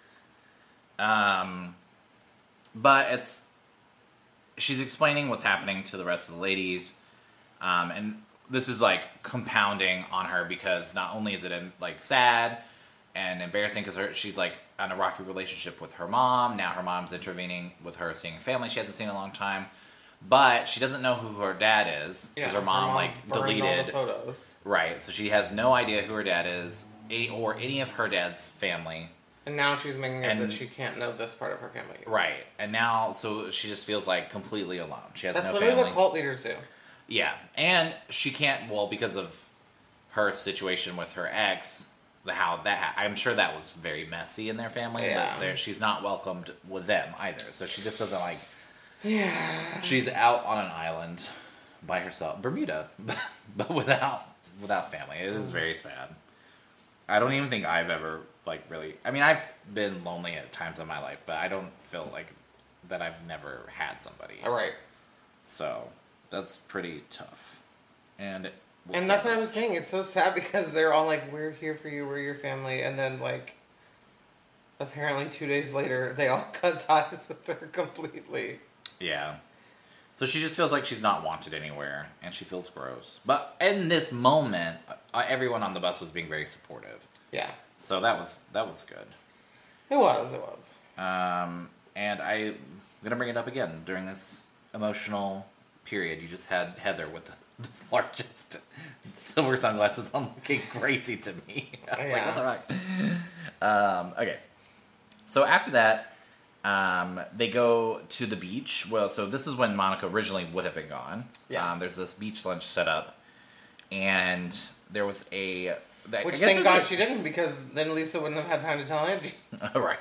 Speaker 3: Um, but it's, she's explaining what's happening to the rest of the ladies, um, and this is, like, compounding on her, because not only is it, like, sad and embarrassing, because she's, like, on a rocky relationship with her mom, now her mom's intervening with her seeing family she hasn't seen in a long time, but she doesn't know who her dad is, because her, mom, like,
Speaker 4: burned all the
Speaker 3: deleted...
Speaker 4: photos.
Speaker 3: Right, so she has no idea who her dad is, any, or any of her dad's family.
Speaker 4: And now she's making it
Speaker 3: And-
Speaker 4: that she can't know this part of her family.
Speaker 3: Right, and now, so she just feels, like, completely alone. She has
Speaker 4: That's
Speaker 3: no
Speaker 4: literally
Speaker 3: family.
Speaker 4: what cult leaders do.
Speaker 3: Yeah, and she can't, well, because of her situation with her ex, the how that ha- I'm sure that was very messy in their family.
Speaker 4: Yeah.
Speaker 3: But there, she's not welcomed with them either. So she just doesn't like.
Speaker 4: Yeah.
Speaker 3: She's out on an island by herself, Bermuda, but without without family. It is very sad. I don't even think I've ever like really. I mean, I've been lonely at times in my life, but I don't feel like that I've never had somebody.
Speaker 4: All right.
Speaker 3: So that's pretty tough. And we'll
Speaker 4: and
Speaker 3: see.
Speaker 4: that's what I was saying. It's so sad because they're all like, "We're here for you. We're your family," and then like, apparently two days later, they all cut ties with her completely.
Speaker 3: Yeah. So she just feels like she's not wanted anywhere, and she feels gross. But in this moment, uh, everyone on the bus was being very supportive.
Speaker 4: Yeah.
Speaker 3: So that was that was good.
Speaker 4: It was. It was.
Speaker 3: Um, and I, I'm gonna bring it up again during this emotional period. You just had Heather with the, the largest silver sunglasses on, looking crazy to me. I was
Speaker 4: Yeah.
Speaker 3: like, what the fuck? Um, okay. So after that. Um, they go to the beach. Well, so this is when Monica originally would have been gone.
Speaker 4: Yeah.
Speaker 3: Um, there's this beach lunch set up, and there was a. That,
Speaker 4: Which
Speaker 3: I guess
Speaker 4: thank
Speaker 3: it was
Speaker 4: God
Speaker 3: a-
Speaker 4: she didn't, because then Lisa wouldn't have had time to tell Angie.
Speaker 3: right.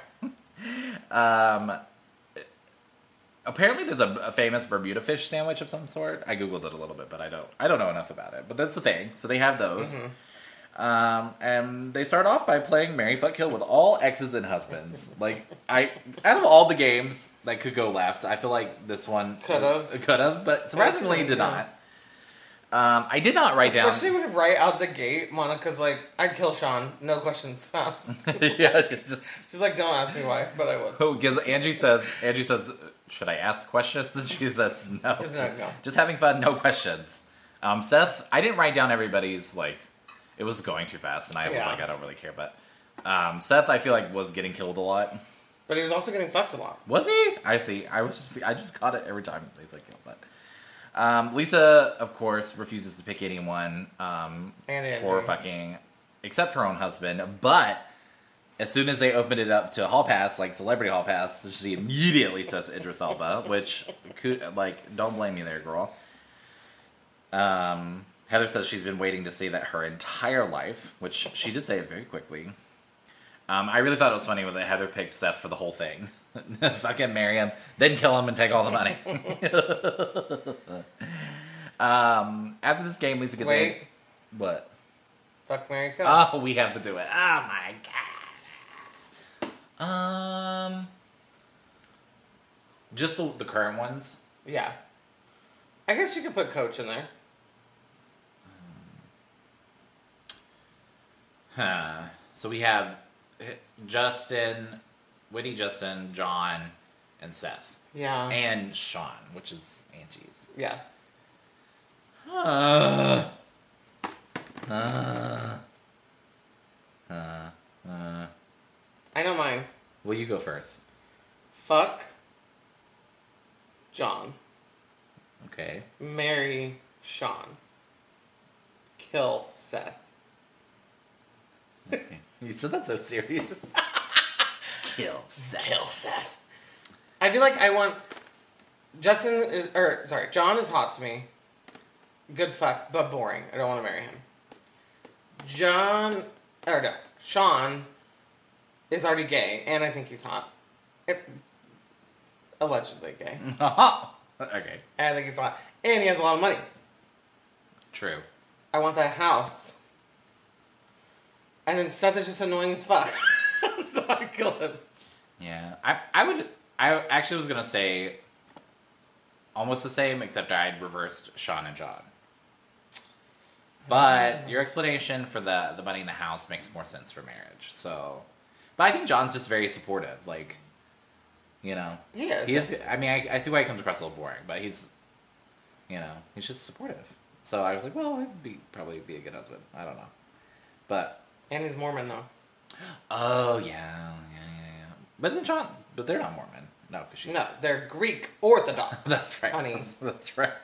Speaker 3: Um, apparently, there's a, a famous Bermuda fish sandwich of some sort. I googled it a little bit, but I don't. I don't know enough about it. But that's the thing. So they have those.
Speaker 4: Mm-hmm.
Speaker 3: Um, and they start off by playing Marry, Fuck, Kill with all exes and husbands. Like, I, out of all the games that could go left, I feel like this one
Speaker 4: Could've.
Speaker 3: could have, but surprisingly did
Speaker 4: Yeah.
Speaker 3: not. Um, I did not write
Speaker 4: Especially
Speaker 3: down.
Speaker 4: when right out the gate, Monica's like, "I'd kill Sean, no questions asked."
Speaker 3: yeah, it just
Speaker 4: She's like, "Don't ask me why," but I would.
Speaker 3: oh, because Angie says, Angie says, should I ask questions? And she says, no,
Speaker 4: Just
Speaker 3: just,
Speaker 4: no, no.
Speaker 3: just having fun, no questions. Um, Seth, I didn't write down everybody's like. It was going too fast, and I was
Speaker 4: Yeah.
Speaker 3: like, I don't really care. But um, Seth, I feel like, was getting killed a lot.
Speaker 4: But he was also getting fucked a lot.
Speaker 3: Was he? I see. I was. Just, I just caught it every time he's like killed. But um, Lisa, of course, refuses to pick anyone um,
Speaker 4: And
Speaker 3: for
Speaker 4: Andrew.
Speaker 3: fucking, except her own husband. But as soon as they opened it up to hall pass, like celebrity hall pass, she immediately says Idris Elba, which could, like, don't blame me there, girl. Um. Heather says she's been waiting to say that her entire life, which she did say it very quickly. Um, I really thought it was funny when Heather picked Seth for the whole thing. Fucking marry him, then kill him and take all the money. um, after this game, Lisa gets
Speaker 4: Wait.
Speaker 3: in. What?
Speaker 4: Fuck, marry, kill.
Speaker 3: Oh, we have to do it. Oh my god. Um, just the, the current ones.
Speaker 4: Yeah. I guess you could put Coach in there.
Speaker 3: Huh. So we have Justin, Whitney, Justin, John, and Seth.
Speaker 4: Yeah.
Speaker 3: And Sean, which is Angie's.
Speaker 4: yeah.
Speaker 3: Uh, uh, uh, uh.
Speaker 4: I know mine.
Speaker 3: Well, you go first.
Speaker 4: Fuck John.
Speaker 3: Okay.
Speaker 4: Marry Sean. Kill Seth.
Speaker 3: Okay. You said that so serious. Kill Seth.
Speaker 4: Kill Seth. I feel like I want Justin is or sorry, John is hot to me. Good fuck, but boring. I don't want to marry him. John or no, Sean is already gay, and I think he's hot. It, allegedly gay.
Speaker 3: Okay.
Speaker 4: And I think he's hot. And he has a lot of money.
Speaker 3: True.
Speaker 4: I want that house. And then Seth is just annoying as fuck. So I kill him.
Speaker 3: Yeah. I I would I actually was gonna say almost the same, except I'd reversed Sean and John. But your explanation for the the money in the house makes more sense for marriage. So, but I think John's just very supportive. Like, you know,
Speaker 4: He is.
Speaker 3: He is. I mean, I, I see why he comes across a little boring, but he's, you know, he's just supportive. So I was like, well, he'd be probably be a good husband. I don't know, but
Speaker 4: And he's Mormon though.
Speaker 3: oh yeah, yeah, yeah, yeah. But isn't John? But they're not Mormon. No, because she's
Speaker 4: No, they're Greek Orthodox.
Speaker 3: That's right.
Speaker 4: Honey.
Speaker 3: That's, that's right.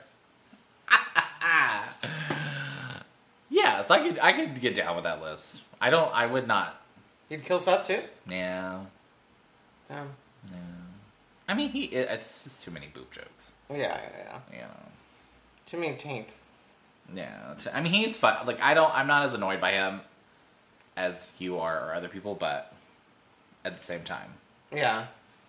Speaker 3: Yeah, so I could I could get down with that list. I don't. I would not.
Speaker 4: You'd kill Seth too?
Speaker 3: Yeah.
Speaker 4: Damn.
Speaker 3: Yeah. I mean, he. It, it's just too many boob jokes.
Speaker 4: Yeah, yeah, yeah.
Speaker 3: You know.
Speaker 4: Too many taints.
Speaker 3: Yeah. t- I mean, he's fun. Like I don't. I'm not as annoyed by him as you are or other people, but at the same time.
Speaker 4: Yeah.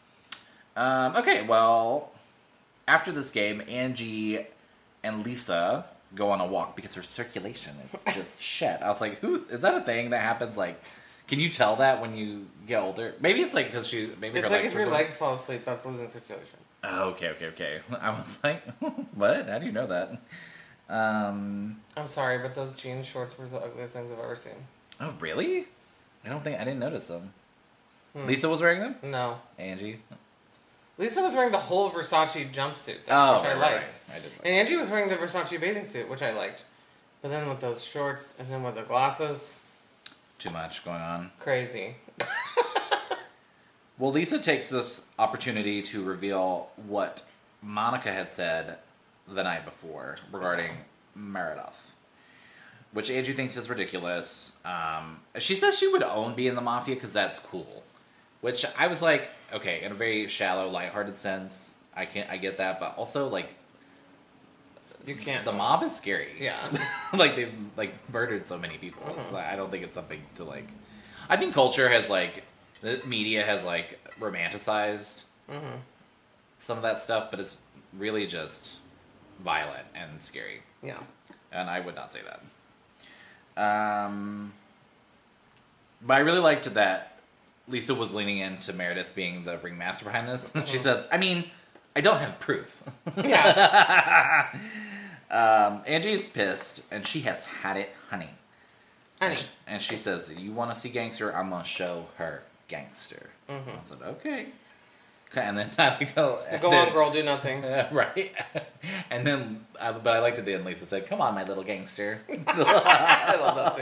Speaker 3: Um, okay, well, after this game, Angie and Lisa go on a walk because her circulation is just shit. I was like, "Who is that a thing that happens?" Like, can you tell that when you get older? Maybe it's like because she maybe
Speaker 4: It's
Speaker 3: her
Speaker 4: like
Speaker 3: legs
Speaker 4: if your
Speaker 3: were
Speaker 4: legs fall asleep, that's losing circulation.
Speaker 3: Oh, okay, okay, okay. I was like, what? How do you know that? Um,
Speaker 4: I'm sorry, but those jean shorts were the ugliest things I've ever seen.
Speaker 3: oh, really? I don't think I didn't notice them.
Speaker 4: Hmm.
Speaker 3: Lisa was wearing them.
Speaker 4: No.
Speaker 3: Angie.
Speaker 4: Lisa was wearing the whole Versace jumpsuit, though,
Speaker 3: Oh,
Speaker 4: which I
Speaker 3: right,
Speaker 4: liked.
Speaker 3: right, right. I did like
Speaker 4: And Angie was wearing the Versace bathing suit, which I liked. But then with those shorts and then with the glasses,
Speaker 3: too much going on.
Speaker 4: crazy.
Speaker 3: Well, Lisa takes this opportunity to reveal what Monica had said the night before regarding Meredith, which Angie thinks is ridiculous. Um, she says she would own being the mafia because that's cool, which I was like, okay, in a very shallow, lighthearted sense, I can I get that, but also like
Speaker 4: You can't.
Speaker 3: the mob is scary.
Speaker 4: Yeah.
Speaker 3: Like they've like murdered so many people.
Speaker 4: Mhm.
Speaker 3: So I don't think it's something to like. I think culture has like the media has like romanticized
Speaker 4: Mm-hmm.
Speaker 3: some of that stuff, but it's really just violent and scary.
Speaker 4: Yeah.
Speaker 3: And I would not say that. Um, but I really liked that Lisa was leaning into Meredith being the ringmaster behind this. She says, I mean, I don't have proof.
Speaker 4: Yeah.
Speaker 3: um, Angie's pissed, and she has had it, honey.
Speaker 4: Honey.
Speaker 3: And she says, you want to see gangster? I'm going to show her gangster.
Speaker 4: Mm-hmm.
Speaker 3: I said, okay. Okay, and then I like to...
Speaker 4: Go
Speaker 3: then,
Speaker 4: on, girl, do nothing.
Speaker 3: Uh, right. And then, uh, but I liked it then Lisa said, come on, my little gangster.
Speaker 4: I love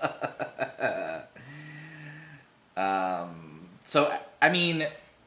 Speaker 4: that too, yeah.
Speaker 3: um, so, I mean,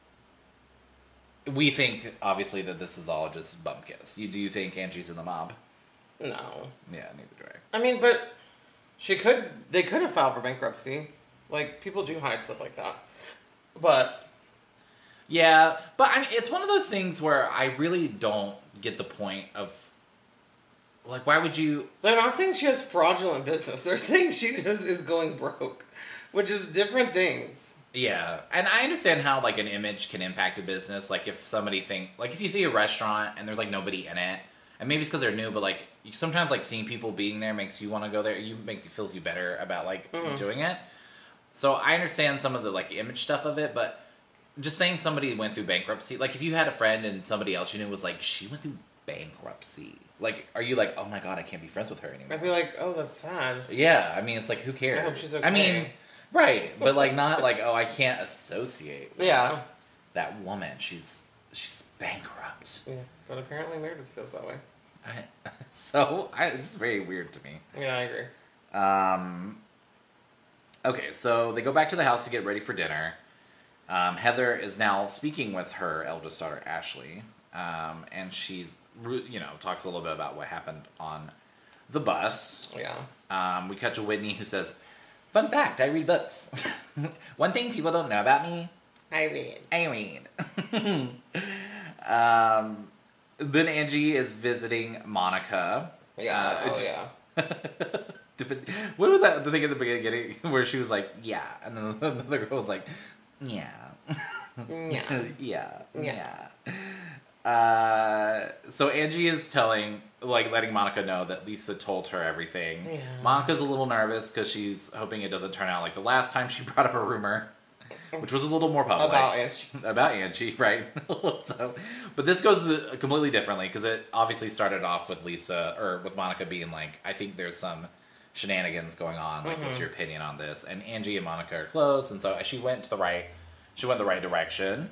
Speaker 3: we think, obviously, that this is all just bum kiss. You, do you think Angie's in the mob?
Speaker 4: No.
Speaker 3: Yeah, neither do I.
Speaker 4: I mean, but she could, they could have filed for bankruptcy. Like, people do hide stuff like that. But...
Speaker 3: Yeah, but I mean, it's one of those things where I really don't get the point of, like, why would you...
Speaker 4: They're not saying she has fraudulent business. They're saying she just is going broke, which is different things.
Speaker 3: Yeah, and I understand how, like, an image can impact a business. Like, if somebody think... Like, if you see a restaurant and there's, like, nobody in it, and maybe it's because they're new, but, like, you, sometimes, like, seeing people being there makes you want to go there. You make It feels you better about, like,
Speaker 4: Mm-hmm.
Speaker 3: doing it. So I understand some of the, like, image stuff of it, but... Just saying somebody went through bankruptcy, like if you had a friend and somebody else you knew was like, she went through bankruptcy. Like, are you like, oh my god, I can't be friends with her anymore?
Speaker 4: I'd be like, oh, that's sad.
Speaker 3: Yeah, I mean, it's like, who cares?
Speaker 4: I hope she's okay.
Speaker 3: I mean, right, but like not like, oh, I can't associate with
Speaker 4: Yeah.
Speaker 3: that woman. She's she's bankrupt.
Speaker 4: Yeah, but apparently Meredith feels that way.
Speaker 3: I, so I, it's just very weird to me.
Speaker 4: Yeah, I agree.
Speaker 3: Um. Okay, so they go back to the house to get ready for dinner. Um, Heather is now speaking with her eldest daughter, Ashley, um, and she's, you know, talks a little bit about what happened on the bus.
Speaker 4: Yeah. Um,
Speaker 3: we cut to Whitney, who says, fun fact, I read books. One thing people don't know about me,
Speaker 4: I read.
Speaker 3: I read. um, then Angie is visiting Monica.
Speaker 4: Yeah,
Speaker 3: Uh,
Speaker 4: oh yeah.
Speaker 3: What was that the thing at the beginning where she was like, yeah, and then the, the girl was like, yeah.
Speaker 4: Yeah.
Speaker 3: yeah.
Speaker 4: Yeah.
Speaker 3: Yeah. Uh, so Angie is telling, like, letting Monica know that Lisa told her everything.
Speaker 4: Yeah.
Speaker 3: Monica's a little nervous because she's hoping it doesn't turn out like the last time she brought up a rumor, which was a little more public.
Speaker 4: About Angie.
Speaker 3: About Angie, right. So, but this goes completely differently because it obviously started off with Lisa, or with Monica being like, I think there's some shenanigans going on, like, mm-hmm. what's your opinion on this? And Angie and Monica are close, and so she went to the right, she went the right direction.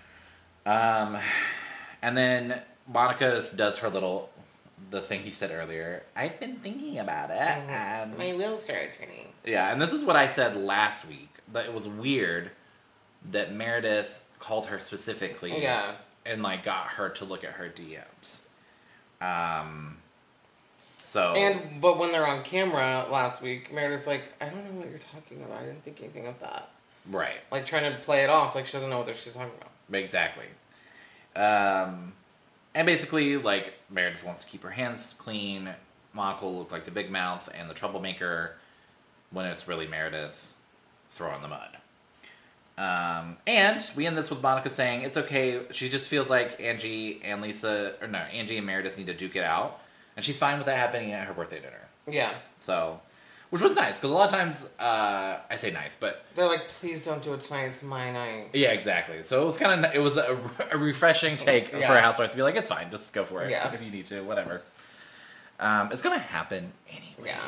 Speaker 3: Um, and then Monica does her little, the thing you said earlier, I've been thinking about it, mm-hmm. and...
Speaker 4: My wheels started turning.
Speaker 3: Yeah, and this is what I said last week, that it was weird that Meredith called her specifically,
Speaker 4: yeah.
Speaker 3: and, like, got her to look at her D Ms. Um... So
Speaker 4: and but when they're on camera last week, Meredith's like, I don't know what you're talking about. I didn't think anything of that.
Speaker 3: Right.
Speaker 4: Like trying to play it off like she doesn't know what she's talking about.
Speaker 3: Exactly. Um, and basically, like, Meredith wants to keep her hands clean. Monica will look like the big mouth and the troublemaker when it's really Meredith. thrown in the mud. Um, and we end this with Monica saying it's okay. She just feels like Angie and Lisa, or no, Angie and Meredith need to duke it out. And she's fine with that happening at her birthday dinner.
Speaker 4: Yeah.
Speaker 3: So, which was nice, because a lot of times, uh, I say nice, but...
Speaker 4: They're like, please don't do it tonight, it's my night.
Speaker 3: Yeah, exactly. So it was kind of, it was a, a refreshing take
Speaker 4: yeah.
Speaker 3: for a housewife to be like, it's fine, just go for it.
Speaker 4: Yeah.
Speaker 3: If you need to, whatever. Um, it's going to happen anyways.
Speaker 4: Yeah.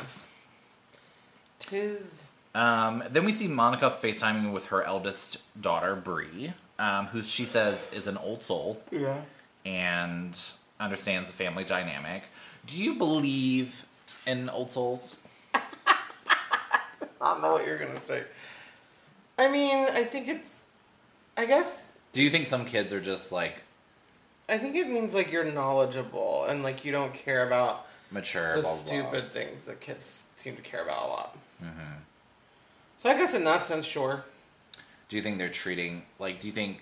Speaker 4: Tis...
Speaker 3: Um, then we see Monica FaceTiming with her eldest daughter, Bree, um, who she says is an old soul.
Speaker 4: Yeah.
Speaker 3: And understands the family dynamic. Do you believe in old souls?
Speaker 4: I don't know what you're going to say. I mean, I think it's... I guess...
Speaker 3: Do you think some kids are just, like...
Speaker 4: I think it means, like, you're knowledgeable and, like, you don't care about...
Speaker 3: Mature,
Speaker 4: the
Speaker 3: blah, blah,
Speaker 4: stupid
Speaker 3: blah.
Speaker 4: things that kids seem to care about a lot.
Speaker 3: Mm-hmm.
Speaker 4: So I guess in that sense, sure.
Speaker 3: Do you think they're treating... Like, do you think...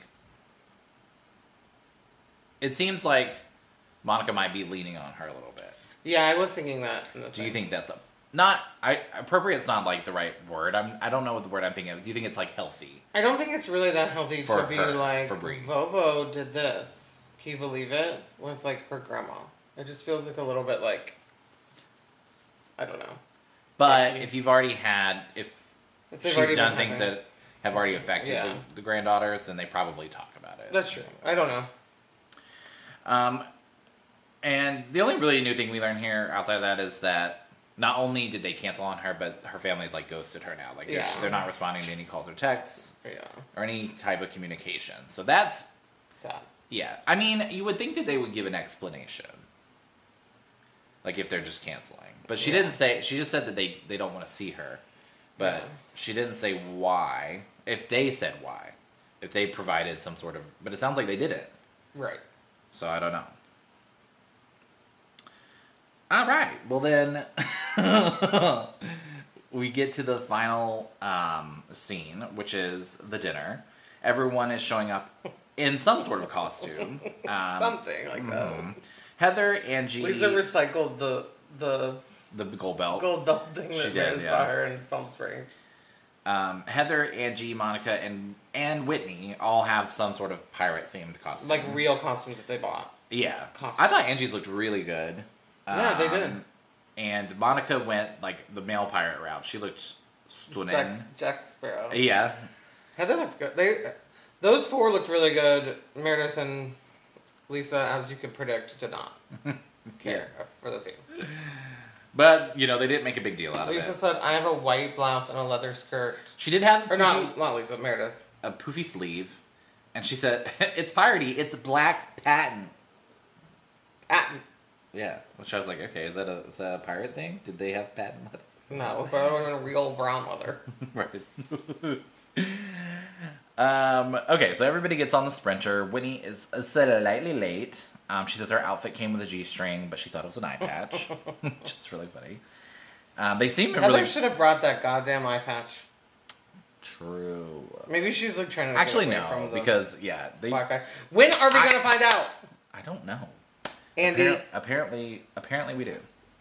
Speaker 3: It seems like Monica might be leaning on her a little bit.
Speaker 4: Yeah, I was thinking that.
Speaker 3: Do
Speaker 4: thing.
Speaker 3: you think that's... a Not... I Appropriate's not, like, the right word. I'm, I don't know what the word I'm thinking of. Do you think it's, like, healthy?
Speaker 4: I don't think it's really that healthy
Speaker 3: For
Speaker 4: to be
Speaker 3: her,
Speaker 4: like,
Speaker 3: for Brie.
Speaker 4: Vovo did this. Can you believe it? When it's like her grandma. It just feels like a little bit like... I don't know.
Speaker 3: But
Speaker 4: Like,
Speaker 3: if you've already had... If
Speaker 4: If they've
Speaker 3: she's
Speaker 4: already
Speaker 3: done
Speaker 4: been
Speaker 3: things
Speaker 4: having-
Speaker 3: that have already affected
Speaker 4: Yeah.
Speaker 3: the, the granddaughters, then they probably talk about it.
Speaker 4: That's true. I don't know.
Speaker 3: Um, and the only really new thing we learn here outside of that is that not only did they cancel on her, but her family's like ghosted her now. Like they're,
Speaker 4: Yeah.
Speaker 3: they're not responding to any calls or texts
Speaker 4: Yeah.
Speaker 3: or any type of communication. So that's,
Speaker 4: Sad.
Speaker 3: yeah. I mean, you would think that they would give an explanation. Like if they're just canceling. But she
Speaker 4: Yeah.
Speaker 3: didn't say, she just said that they, they don't want to see her. But
Speaker 4: Yeah.
Speaker 3: she didn't say why. If they said why. If they provided some sort of, but it sounds like they didn't.
Speaker 4: Right.
Speaker 3: So I don't know. All right. Well, then we get to the final um, scene, which is the dinner. Everyone is showing up in some sort of costume. Um,
Speaker 4: Something like that.
Speaker 3: mhm. Heather, Angie,
Speaker 4: Lisa recycled the the
Speaker 3: the gold belt.
Speaker 4: gold belt thing
Speaker 3: She
Speaker 4: that
Speaker 3: did,
Speaker 4: ran
Speaker 3: yeah.
Speaker 4: by her in Palm Springs.
Speaker 3: Um, Heather, Angie, Monica, and and Whitney all have some sort of pirate themed costume.
Speaker 4: Like real costumes that they bought.
Speaker 3: Yeah.
Speaker 4: Costume.
Speaker 3: I thought Angie's looked really good.
Speaker 4: Yeah, they did.
Speaker 3: Um, And Monica went like the male pirate route. She looked stunning.
Speaker 4: Jack, Jack Sparrow.
Speaker 3: Yeah.
Speaker 4: Heather looked good. They, those four looked really good. Meredith and Lisa, as you could predict, did not care for the theme.
Speaker 3: But, you know, they didn't make a big deal out of
Speaker 4: Lisa
Speaker 3: it.
Speaker 4: said, I have a white blouse and a leather skirt.
Speaker 3: She did have
Speaker 4: Or
Speaker 3: poofy-
Speaker 4: not, not Lisa, Meredith.
Speaker 3: a poofy sleeve. And she said, it's piratey. It's black patent.
Speaker 4: Patent.
Speaker 3: Yeah. Which I was like, okay, is that a, is that a pirate thing? Did they have patent leather?
Speaker 4: No, but it would have been real brown leather.
Speaker 3: Right. um, okay, so everybody gets on the Sprinter. Whitney is slightly late. Um, she says her outfit came with a G-string, but she thought it was an eye patch. Which is really funny. Um, they seem to
Speaker 4: Heather
Speaker 3: really...
Speaker 4: should have brought that goddamn eye patch.
Speaker 3: True.
Speaker 4: Maybe she's like trying to
Speaker 3: Actually,
Speaker 4: get away
Speaker 3: no,
Speaker 4: from the
Speaker 3: because, yeah, they...
Speaker 4: black eye. When are we
Speaker 3: I-
Speaker 4: going to find out?
Speaker 3: I don't know.
Speaker 4: Andy.
Speaker 3: Appar- apparently, apparently we do.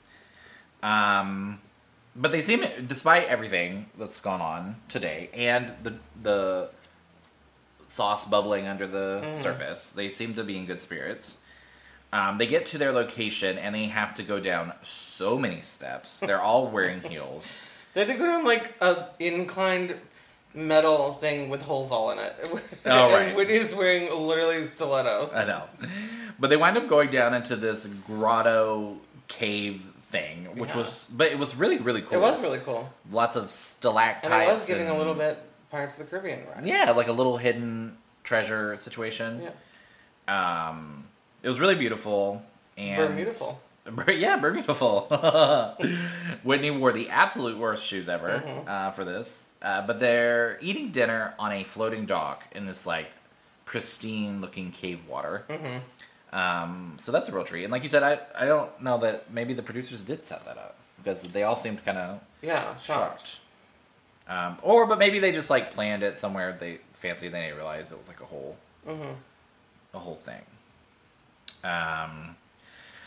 Speaker 3: Um, but they seem, despite everything that's gone on today and the the sauce bubbling under the
Speaker 4: Mm.
Speaker 3: surface, they seem to be in good spirits. Um, they get to their location and they have to go down so many steps. They're all wearing heels.
Speaker 4: They had to go down like a inclined metal thing with holes all in it.
Speaker 3: Oh, right.
Speaker 4: And Whitney's wearing literally stiletto.
Speaker 3: I know. But they wind up going down into this grotto cave thing, which
Speaker 4: Yeah.
Speaker 3: was, but it was really, really cool.
Speaker 4: It was really cool.
Speaker 3: Lots of stalactites.
Speaker 4: And it was giving
Speaker 3: and-
Speaker 4: a little bit Pirates of the Caribbean right?
Speaker 3: Yeah, like a little hidden treasure situation.
Speaker 4: Yeah.
Speaker 3: Um, it was really beautiful. And
Speaker 4: Beautiful.
Speaker 3: Yeah, beautiful. Whitney wore the absolute worst shoes ever
Speaker 4: Mm-hmm.
Speaker 3: uh, for this. Uh, but they're eating dinner on a floating dock in this like pristine looking cave water.
Speaker 4: Mm-hmm.
Speaker 3: Um, so that's a real treat. And like you said, I I don't know that maybe the producers did set that up because they all seemed kind of
Speaker 4: Yeah, shocked.
Speaker 3: shocked. Um, or but maybe they just like planned it somewhere they fancy. They didn't realize it was like a whole
Speaker 4: Mm-hmm.
Speaker 3: a whole thing. Um,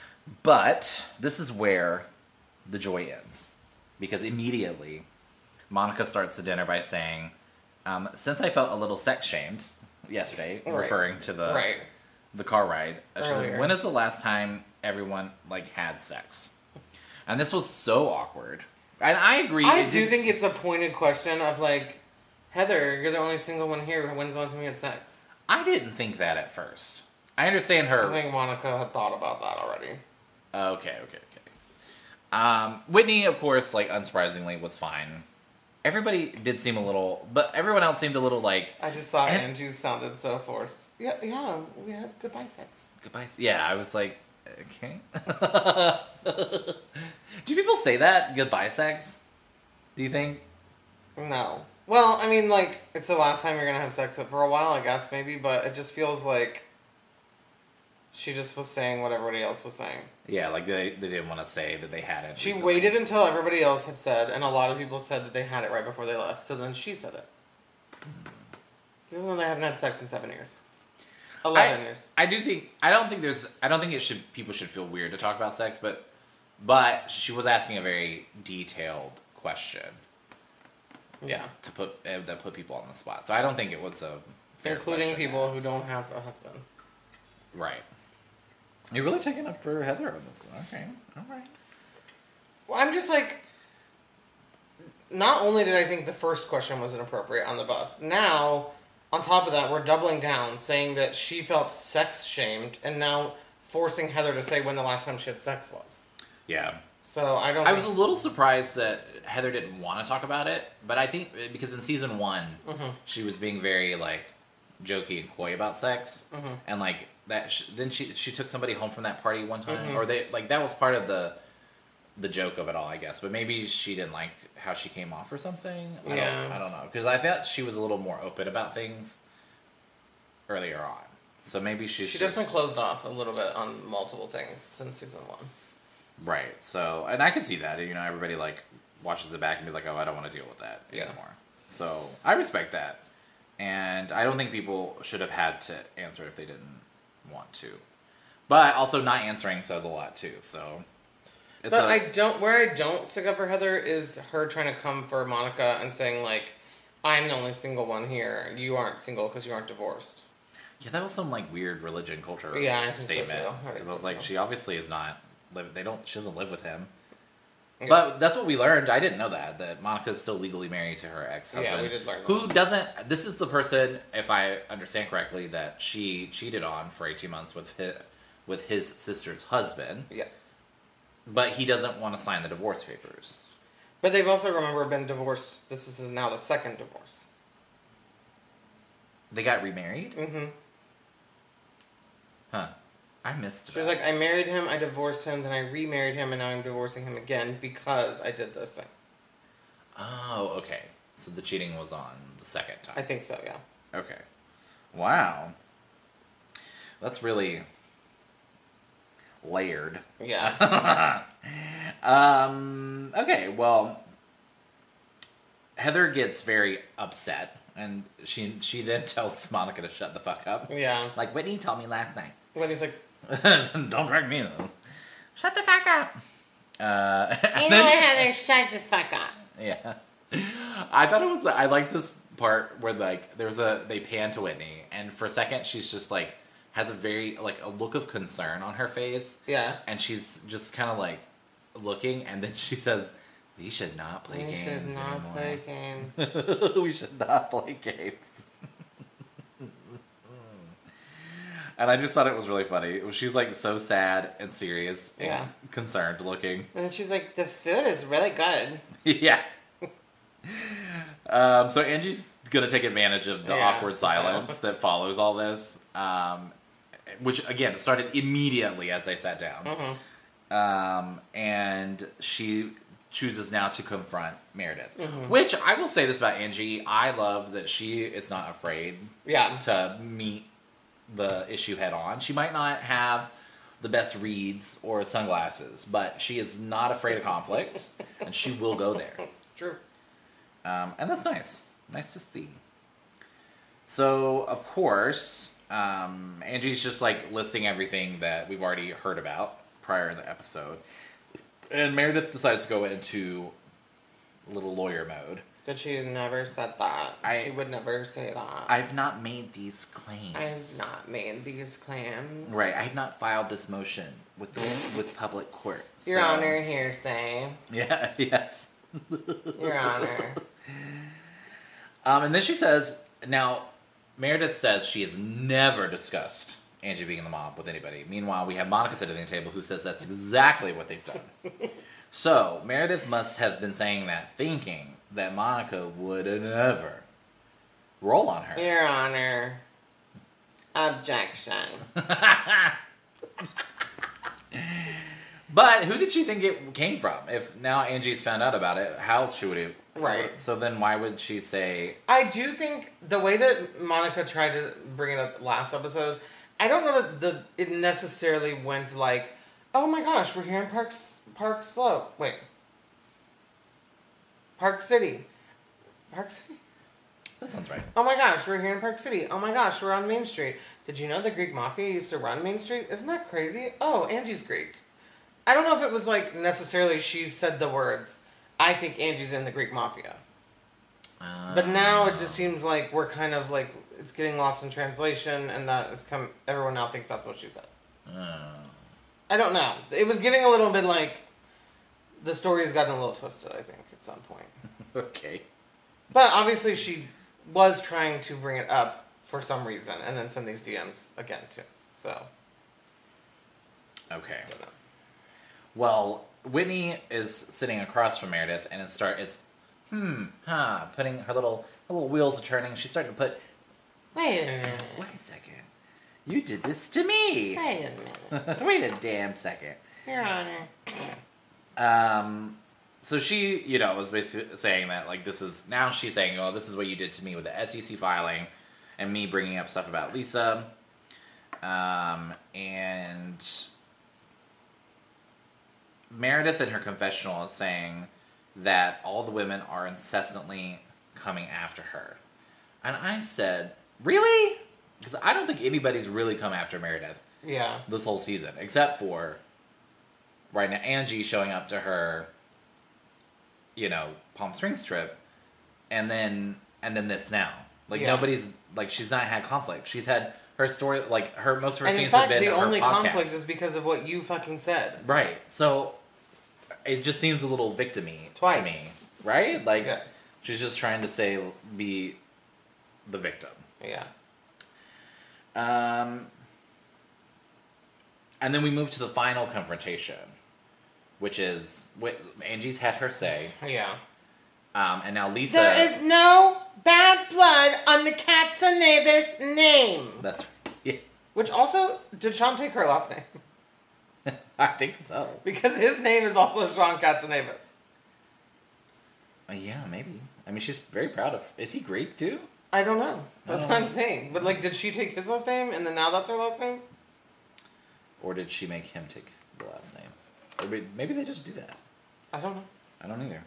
Speaker 3: but this is where the joy ends because immediately Monica starts the dinner by saying, um, since I felt a little sex shamed yesterday,
Speaker 4: Right.
Speaker 3: referring to the
Speaker 4: Right.
Speaker 3: the car ride, uh, she
Speaker 4: Earlier.
Speaker 3: said, when is the last time everyone like had sex? And this was so awkward. And I agree.
Speaker 4: I
Speaker 3: it
Speaker 4: do
Speaker 3: did-
Speaker 4: think it's a pointed question of like, Heather, you're the only single one here. When's the last time you had sex?
Speaker 3: I didn't think that at first. I understand her.
Speaker 4: I think Monica had thought about that already.
Speaker 3: Okay, okay, okay. Um, Whitney, of course, like, unsurprisingly, was fine. Everybody did seem a little, but everyone else seemed a little, like,
Speaker 4: I just thought
Speaker 3: And-
Speaker 4: Angie sounded so forced. Yeah, yeah, we had goodbye sex.
Speaker 3: goodbye. Yeah, I was like, okay. Do people say that? Goodbye sex? Do you think?
Speaker 4: No. Well, I mean, like, it's the last time you're gonna have sex for a while, I guess, maybe, but it just feels like she just was saying what everybody else was saying.
Speaker 3: Yeah, like, they, they didn't want to say that they had it.
Speaker 4: She
Speaker 3: recently.
Speaker 4: waited until everybody else had said, and a lot of people said that they had it right before they left, so then she said it. Even though they haven't had sex in seven years. Eleven
Speaker 3: I,
Speaker 4: years.
Speaker 3: I do think I don't think there's I don't think it should people should feel weird to talk about sex, but but she was asking a very detailed question
Speaker 4: Yeah.
Speaker 3: to put uh, that put people on the spot. So I don't think it was a fair
Speaker 4: Including
Speaker 3: question to
Speaker 4: people who
Speaker 3: ask.
Speaker 4: don't have a husband.
Speaker 3: Right. You're really taking up for Heather on this one. Okay. All right.
Speaker 4: Well, I'm just like, not only did I think the first question was inappropriate on the bus, now, on top of that, we're doubling down, saying that she felt sex shamed, and now forcing Heather to say when the last time she had sex was.
Speaker 3: Yeah.
Speaker 4: So I don't
Speaker 3: I was a
Speaker 4: think-
Speaker 3: little surprised that Heather didn't want to talk about it, but I think because in season one,
Speaker 4: Mhm.
Speaker 3: she was being very like jokey and coy about sex,
Speaker 4: Mhm.
Speaker 3: and like that. Sh- then she she took somebody home from that party one time,
Speaker 4: Mhm.
Speaker 3: or they like that was part of the the joke of it all, I guess. But maybe she didn't like how she came off or something. I
Speaker 4: Yeah.
Speaker 3: don't I don't know because I thought she was a little more open about things earlier on. So maybe she's
Speaker 4: She
Speaker 3: just,
Speaker 4: definitely closed off a little bit on multiple things since season one.
Speaker 3: right. So and I could see that. You know, everybody like watches it back and be like, oh, I don't want to deal with that
Speaker 4: Yeah.
Speaker 3: anymore. So I respect that, and I don't think people should have had to answer if they didn't want to. But also, not answering says a lot too. So, it's
Speaker 4: But
Speaker 3: a-
Speaker 4: I don't. Where I don't stick up for Heather is her trying to come for Monica and saying like, "I'm the only single one here. You aren't single because you aren't divorced."
Speaker 3: yeah, that was some like weird religion culture
Speaker 4: Yeah, I think so,
Speaker 3: statement
Speaker 4: too. I
Speaker 3: because I,
Speaker 4: think
Speaker 3: was
Speaker 4: so,
Speaker 3: like,
Speaker 4: too.
Speaker 3: she obviously is not. Live, they don't. She doesn't live with him.
Speaker 4: Yeah.
Speaker 3: But that's what we learned. I didn't know that that Monica is still legally married to her ex-husband.
Speaker 4: Yeah, we did learn that.
Speaker 3: Who doesn't? This is the person, if I understand correctly, that she cheated on for eighteen months with his, with his sister's husband.
Speaker 4: Yeah.
Speaker 3: But he doesn't want to sign the divorce papers.
Speaker 4: But they've also, remember, been divorced. This is now the second divorce.
Speaker 3: They got remarried?
Speaker 4: Mm-hmm.
Speaker 3: Huh. I missed
Speaker 4: She was
Speaker 3: that.
Speaker 4: like, I married him, I divorced him, then I remarried him, and now I'm divorcing him again because I did this thing.
Speaker 3: Oh, okay. So the cheating was on the second time.
Speaker 4: I think so, yeah.
Speaker 3: Okay. Wow. That's really layered.
Speaker 4: Yeah.
Speaker 3: um, okay, well, Heather gets very upset, and she she then tells Monica to shut the fuck up.
Speaker 4: Yeah.
Speaker 3: Like, Whitney told me last night.
Speaker 4: When he's like,
Speaker 3: Don't drag me, though. Shut the fuck up. Uh, and
Speaker 4: you
Speaker 3: then-
Speaker 4: know what, Heather, shut the fuck up.
Speaker 3: Yeah. I thought it was, I like this part where, like, there's a, they pan to Whitney, and for a second, she's just, like, has a very, like, a look of concern on her face.
Speaker 4: Yeah.
Speaker 3: And she's just kind of, like, looking, and then she says, we should not play
Speaker 4: We
Speaker 3: games
Speaker 4: should not
Speaker 3: anymore.
Speaker 4: play games.
Speaker 3: We should not play games. And I just thought it was really funny. She's, like, so sad and serious and
Speaker 4: Yeah.
Speaker 3: concerned looking.
Speaker 4: And she's like, the food is really good.
Speaker 3: Yeah. Um, so Angie's gonna take advantage of the
Speaker 4: Yeah,
Speaker 3: awkward silence that follows all this, um, which again started immediately as they sat down.
Speaker 4: Mm-hmm.
Speaker 3: Um, and she chooses now to confront Meredith,
Speaker 4: Mm-hmm.
Speaker 3: which I will say this about Angie: I love that she is not afraid
Speaker 4: Yeah.
Speaker 3: to meet the issue head on. She might not have the best reads or sunglasses, but she is not afraid of conflict, and she will go there.
Speaker 4: True.
Speaker 3: Um, and that's nice. Nice to see. So, of course, um, Angie's just like listing everything that we've already heard about prior in the episode. And Meredith decides to go into a little lawyer mode.
Speaker 4: That she never said that.
Speaker 3: I,
Speaker 4: she would never say that.
Speaker 3: I've not made these claims.
Speaker 4: I have not made these claims.
Speaker 3: Right, I have not filed this motion with the, with public court.
Speaker 4: Your
Speaker 3: so.
Speaker 4: Honor, hearsay.
Speaker 3: Yeah, yes.
Speaker 4: Your Honor.
Speaker 3: Um, and then she says, now, Meredith says she has never discussed Angie being in the mob with anybody. Meanwhile, we have Monica sitting at the table who says that's exactly what they've done. So, Meredith must have been saying that thinking that Monica would never roll on her.
Speaker 4: Your Honor. Objection.
Speaker 3: But who did she think it came from? If now Angie's found out about it, how else she would it?
Speaker 4: Right.
Speaker 3: So then why would she say...
Speaker 4: I do think the way that Monica tried to bring it up last episode, I don't know that the it necessarily went like, oh my gosh, we're here in Parks... Park Slope. Wait. Park City. Park City?
Speaker 3: That sounds right.
Speaker 4: Oh my gosh, we're here in Park City. Oh my gosh, we're on Main Street. Did you know the Greek Mafia used to run Main Street? Isn't that crazy? Oh, Angie's Greek. I don't know if it was like necessarily she said the words, I think Angie's in the Greek Mafia. Uh, but now it just seems like we're kind of like, it's getting lost in translation and that it's come, everyone now thinks that's what she said. Uh, I don't know. It was giving a little bit like, the story's gotten a little twisted, I think, at some point.
Speaker 3: Okay.
Speaker 4: But obviously she was trying to bring it up for some reason and then send these D Ms again, too. So.
Speaker 3: Okay. Well, Whitney is sitting across from Meredith and it start is, hmm, huh, putting her little, her little wheels are turning. She's starting to put,
Speaker 4: wait a minute.
Speaker 3: Wait a second. You did this to me.
Speaker 4: Wait a minute.
Speaker 3: Wait a damn second.
Speaker 4: Your Honor.
Speaker 3: Um, so she, you know, was basically saying that, like, this is, now she's saying, oh, this is what you did to me with the S E C filing and me bringing up stuff about Lisa. Um, and Meredith in her confessional is saying that all the women are incessantly coming after her. And I said, really? Because I don't think anybody's really come after Meredith.
Speaker 4: Yeah. This
Speaker 3: whole season, except for right now Angie showing up to her, you know, Palm Springs trip, and then and then this now. Like yeah. nobody's like she's not had conflict. She's had her story like her most of her
Speaker 4: and
Speaker 3: scenes
Speaker 4: in fact,
Speaker 3: have been
Speaker 4: the
Speaker 3: her
Speaker 4: only
Speaker 3: podcast.
Speaker 4: conflict is because of what you fucking said.
Speaker 3: Right. So it just seems a little victim-y
Speaker 4: Twice.
Speaker 3: to me. Right? Like
Speaker 4: yeah.
Speaker 3: she's just trying to say be the victim.
Speaker 4: Yeah.
Speaker 3: Um, and then we move to the final confrontation, which is Angie's had her say.
Speaker 4: Yeah.
Speaker 3: Um, and now Lisa.
Speaker 4: There is no bad blood on the Katsanevis name.
Speaker 3: That's yeah.
Speaker 4: Which also, did Sean take her last name?
Speaker 3: I think so.
Speaker 4: Because his name is also Sean Katsanevis.
Speaker 3: Uh, yeah, maybe. I mean, she's very proud of. Is he Greek too?
Speaker 4: I don't know. That's
Speaker 3: don't
Speaker 4: what
Speaker 3: know.
Speaker 4: I'm saying. But, like, did she take his last name, and then now that's her last name?
Speaker 3: Or did she make him take the last name? Or maybe, maybe they just do that.
Speaker 4: I don't know.
Speaker 3: I don't either.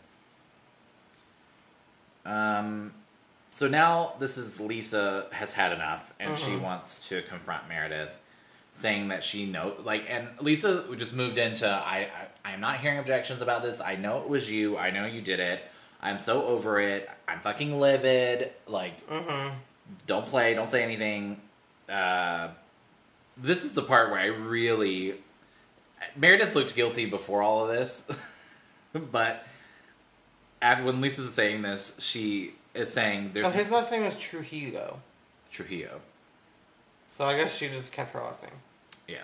Speaker 3: Um, so now this is Lisa has had enough, and mm-hmm. she wants to confront Meredith, saying that she know like, and Lisa just moved into, I, I, I'm not hearing objections about this. I know it was you. I know you did it. I'm so over it. I'm fucking livid. Like,
Speaker 4: mm-hmm.
Speaker 3: don't play. Don't say anything. Uh, this is the part where I really... Meredith looked guilty before all of this. But after, when Lisa's saying this, she is saying... There's
Speaker 4: oh, his last name is Trujillo.
Speaker 3: Trujillo.
Speaker 4: So I guess she just kept her last name.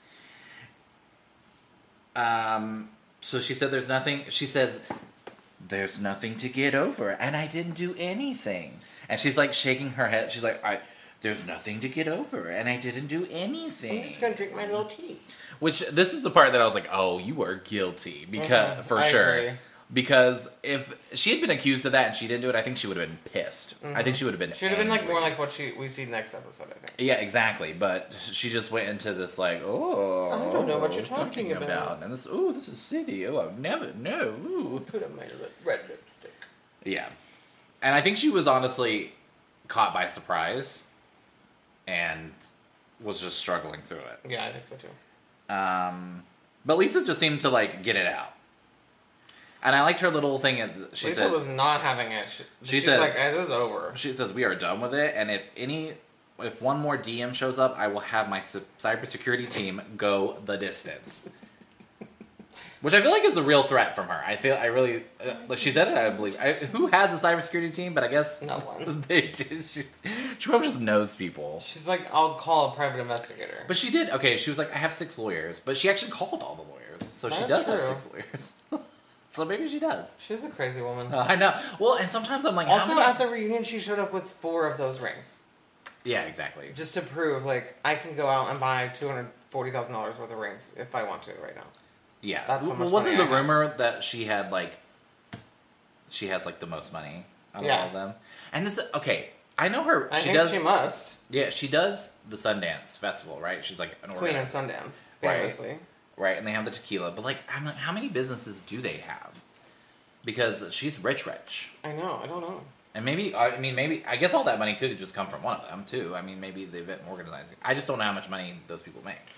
Speaker 3: Yeah. Um. So she said there's nothing... She says... There's nothing to get over, and I didn't do anything. And she's like shaking her head. She's like, I, there's nothing to get over, and I didn't do anything.
Speaker 4: I'm just gonna drink my little tea.
Speaker 3: Which, this is the part that I was like, oh, you are guilty. Because, mm-hmm. for
Speaker 4: I
Speaker 3: sure.
Speaker 4: Agree.
Speaker 3: Because if she had been accused of that and she didn't do it, I think she would have been pissed. Mm-hmm. I think she would have been
Speaker 4: She would have been like more like what she we see next episode, I think.
Speaker 3: Yeah, exactly. But she just went into this like, oh,
Speaker 4: I don't know what you're talking,
Speaker 3: talking about. about. And this, oh, this is city. Oh, I've never, no. Ooh.
Speaker 4: Put on my red lipstick.
Speaker 3: Yeah. And I think she was honestly caught by surprise and was just struggling through it.
Speaker 4: Yeah, I think so too.
Speaker 3: Um, but Lisa just seemed to like get it out. And I liked her little thing. At, she
Speaker 4: Lisa
Speaker 3: said,
Speaker 4: was not having it. She,
Speaker 3: she
Speaker 4: she's
Speaker 3: says,
Speaker 4: like, hey, this is over.
Speaker 3: She says, we are done with it, and if any, if one more D M shows up, I will have my cybersecurity team go the distance. Which I feel like is a real threat from her. I feel, I really, uh, like she said it, I believe. I, who has a cybersecurity team? But I guess
Speaker 4: no one.
Speaker 3: They did. She, she probably just knows people.
Speaker 4: She's like, I'll call a private investigator.
Speaker 3: But she did. Okay, she was like, I have six lawyers, but she actually called all the lawyers, so
Speaker 4: That's
Speaker 3: she does
Speaker 4: true.
Speaker 3: have six lawyers. So maybe she does.
Speaker 4: She's a crazy woman.
Speaker 3: Uh, I know. Well, and sometimes I'm like,
Speaker 4: also
Speaker 3: how many...
Speaker 4: at the reunion, she showed up with four of those rings.
Speaker 3: Yeah, exactly.
Speaker 4: Just to prove, like, I can go out and buy two hundred forty thousand dollars worth of rings if I want to right now.
Speaker 3: Yeah.
Speaker 4: That's how much
Speaker 3: well, wasn't
Speaker 4: money
Speaker 3: the
Speaker 4: I have.
Speaker 3: rumor that she had, like, she has, like, the most money out of
Speaker 4: Yeah.
Speaker 3: all of them? And this, okay, I know her,
Speaker 4: I
Speaker 3: she
Speaker 4: think
Speaker 3: does,
Speaker 4: she must.
Speaker 3: yeah, she does the Sundance Festival, right? She's, like, an
Speaker 4: Queen of
Speaker 3: organizer.
Speaker 4: Sundance,
Speaker 3: Right.
Speaker 4: famously.
Speaker 3: Right, and they have the tequila, but, like, I'm like, how many businesses do they have? Because she's rich, rich.
Speaker 4: I know, I don't know.
Speaker 3: And maybe, I mean, maybe, I guess all that money could just come from one of them, too. I mean, maybe the event organizing. I just don't know how much money those people make, so.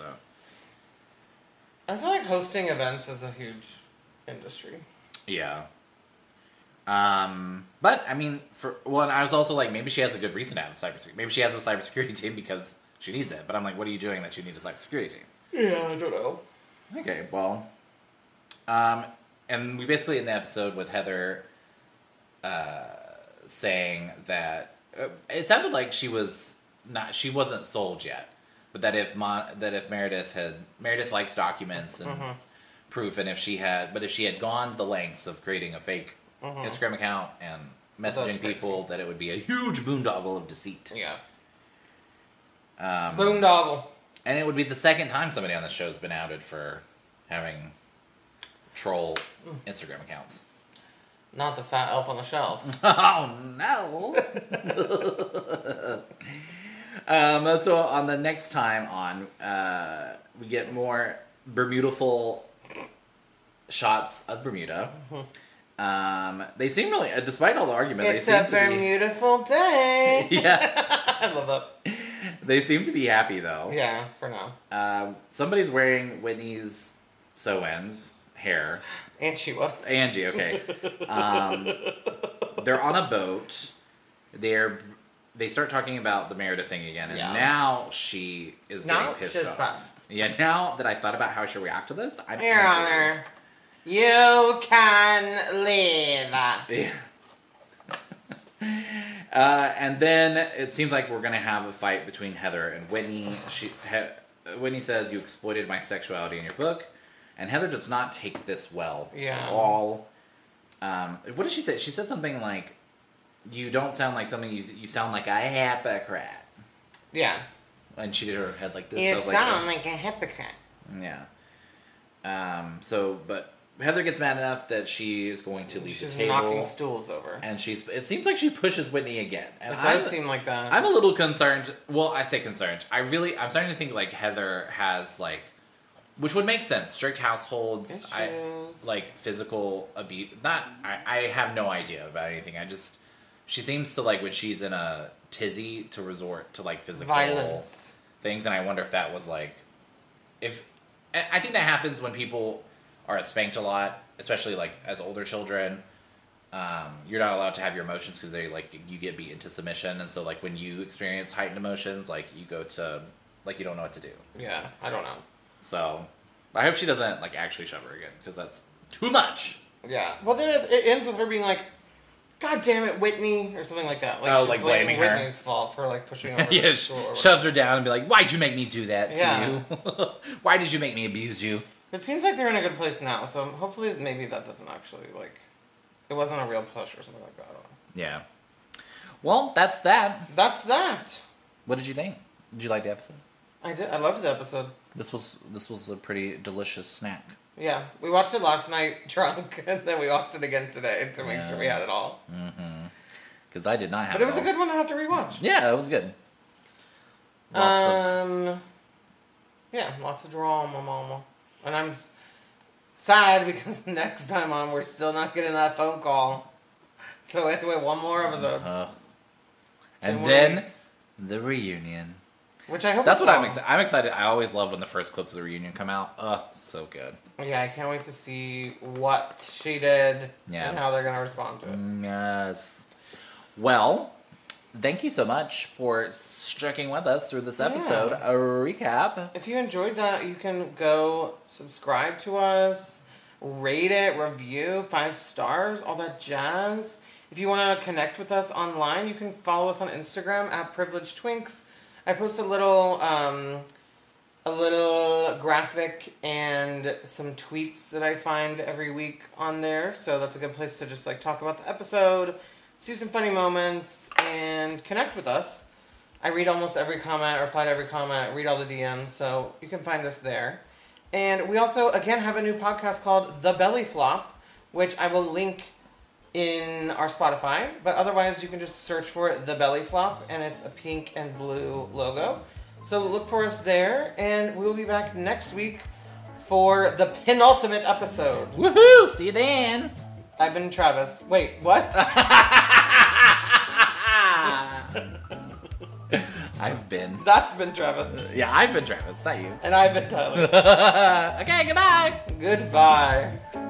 Speaker 4: I feel like hosting events is a huge industry.
Speaker 3: Yeah. Um, but, I mean, for one, I was also like, maybe she has a good reason to have a cybersecurity. Maybe she has a cybersecurity team because she needs it. But I'm like, what are you doing that you need a cybersecurity team?
Speaker 4: Yeah, I don't know.
Speaker 3: Okay, well. Um, and we basically end the episode with Heather uh, saying that uh, it sounded like she was not, she wasn't sold yet. But that if Mon- that if Meredith had Meredith likes documents and
Speaker 4: Mm-hmm.
Speaker 3: proof, and if she had, but if she had gone the lengths of creating a fake
Speaker 4: Mm-hmm.
Speaker 3: Instagram account and
Speaker 4: That's
Speaker 3: messaging
Speaker 4: crazy.
Speaker 3: people, that it would be a huge boondoggle of deceit.
Speaker 4: Yeah.
Speaker 3: Um,
Speaker 4: Boondoggle.
Speaker 3: and it would be the second time somebody on this show has been outed for having troll Instagram accounts.
Speaker 4: Not the fat elf on the shelf.
Speaker 3: Oh no! um, so on the next time on, uh, we get more Bermudaful shots of Bermuda. Um, they seem really, uh, despite all the argument,
Speaker 4: It's
Speaker 3: they seem
Speaker 4: a
Speaker 3: to be,
Speaker 4: beautiful day.
Speaker 3: yeah,
Speaker 4: I love that.
Speaker 3: they seem to be happy though.
Speaker 4: Yeah, for now.
Speaker 3: Uh, somebody's wearing Whitney's sew-ins hair.
Speaker 4: And she was.
Speaker 3: Angie, okay. Um, they're on a boat. They're they start talking about the Meredith thing again, and
Speaker 4: Yeah.
Speaker 3: now she is
Speaker 4: Now
Speaker 3: getting pissed
Speaker 4: she's
Speaker 3: off.
Speaker 4: pissed.
Speaker 3: Yeah, now that I've thought about how I should react to this, I'm
Speaker 4: Your
Speaker 3: angry.
Speaker 4: Honor, you can leave.
Speaker 3: Yeah. uh, and then it seems like we're gonna have a fight between Heather and Whitney. She he, Whitney says, "You exploited my sexuality in your book," and Heather does not take this well
Speaker 4: Yeah.
Speaker 3: at all. Um, what did she say? She said something like, "You don't sound like something. You you sound like a hypocrite."
Speaker 4: Yeah.
Speaker 3: And she did her head like this.
Speaker 4: You
Speaker 3: so I was
Speaker 4: sound
Speaker 3: like,
Speaker 4: like a hypocrite.
Speaker 3: yeah. Um. So, but Heather gets mad enough that she is going to leave
Speaker 4: She's
Speaker 3: the table.
Speaker 4: knocking stools over.
Speaker 3: And she's. It seems like she pushes Whitney again. And
Speaker 4: It does
Speaker 3: I'm-
Speaker 4: seem like that.
Speaker 3: I'm a little concerned. Well, I say concerned. I really. I'm starting to think like Heather has like, which would make sense. Strict households. I
Speaker 4: Issues.
Speaker 3: like physical abuse. Not. I. I have no idea about anything. I just. She seems to like when she's in a tizzy to resort to like physical
Speaker 4: Violence.
Speaker 3: things, and I wonder if that was like, if. and I think that happens when people are spanked a lot, especially like as older children. Um, you're not allowed to have your emotions because they like you get beat into submission, and so like when you experience heightened emotions, like you go to like you don't know what to do.
Speaker 4: Yeah, I don't know.
Speaker 3: So I hope she doesn't like actually shove her again because that's too much.
Speaker 4: Yeah. Well, then it, it ends with her being like, "God damn it, Whitney," or something like that. Like,
Speaker 3: Oh,
Speaker 4: she's
Speaker 3: like
Speaker 4: blaming
Speaker 3: blaming her.
Speaker 4: Whitney's fault for like pushing over
Speaker 3: Yeah,
Speaker 4: the
Speaker 3: sh-
Speaker 4: stool or whatever.
Speaker 3: shoves her down and be like, "Why'd you make me do that to
Speaker 4: Yeah.
Speaker 3: you? Why did you make me abuse you?"
Speaker 4: It seems like they're in a good place now, so hopefully maybe that doesn't actually like, it wasn't a real push or something like that. I don't know.
Speaker 3: Yeah. Well, that's that.
Speaker 4: That's that.
Speaker 3: What did you think? Did you like the episode?
Speaker 4: I did. I loved the episode.
Speaker 3: This was this was a pretty delicious snack.
Speaker 4: Yeah, we watched it last night drunk, and then we watched it again today to make sure we had it all.
Speaker 3: Because I did not have
Speaker 4: But it was
Speaker 3: all.
Speaker 4: a good one to have to rewatch.
Speaker 3: Yeah, it was good. Lots of
Speaker 4: um, yeah, lots of drama, mama. And I'm s- sad because next time on, we're still not getting that phone call. So we have to wait one more episode.
Speaker 3: uh,
Speaker 4: Two
Speaker 3: and
Speaker 4: more
Speaker 3: then
Speaker 4: weeks.
Speaker 3: the reunion.
Speaker 4: Which I hope
Speaker 3: That's
Speaker 4: is
Speaker 3: what I'm
Speaker 4: long.
Speaker 3: excited. I'm excited. I always love when the first clips of the reunion come out. Ugh, so good.
Speaker 4: Yeah, I can't wait to see what she did
Speaker 3: Yeah.
Speaker 4: and how they're going to respond to it.
Speaker 3: Yes. Well, thank you so much for sticking with us through this episode.
Speaker 4: Yeah.
Speaker 3: A recap.
Speaker 4: If you enjoyed that, you can go subscribe to us, rate it, review, five stars, all that jazz. If you want to connect with us online, you can follow us on Instagram at Privileged Twinks. I post a little, um, a little graphic and some tweets that I find every week on there. So that's a good place to just like talk about the episode, see some funny moments, and connect with us. I read almost every comment, reply to every comment, read all the D Ms, so you can find us there. And we also, again, have a new podcast called The Belly Flop, which I will link in our Spotify. But otherwise, you can just search for it, The Belly Flop, and it's a pink and blue logo. So look for us there, and we'll be back next week for the penultimate episode.
Speaker 3: Woohoo! See you then.
Speaker 4: I've been Travis. Wait, what?
Speaker 3: I've been.
Speaker 4: That's been Travis.
Speaker 3: Yeah, I've been Travis. Not you.
Speaker 4: And I've been Tyler.
Speaker 3: Okay, goodbye.
Speaker 4: Goodbye.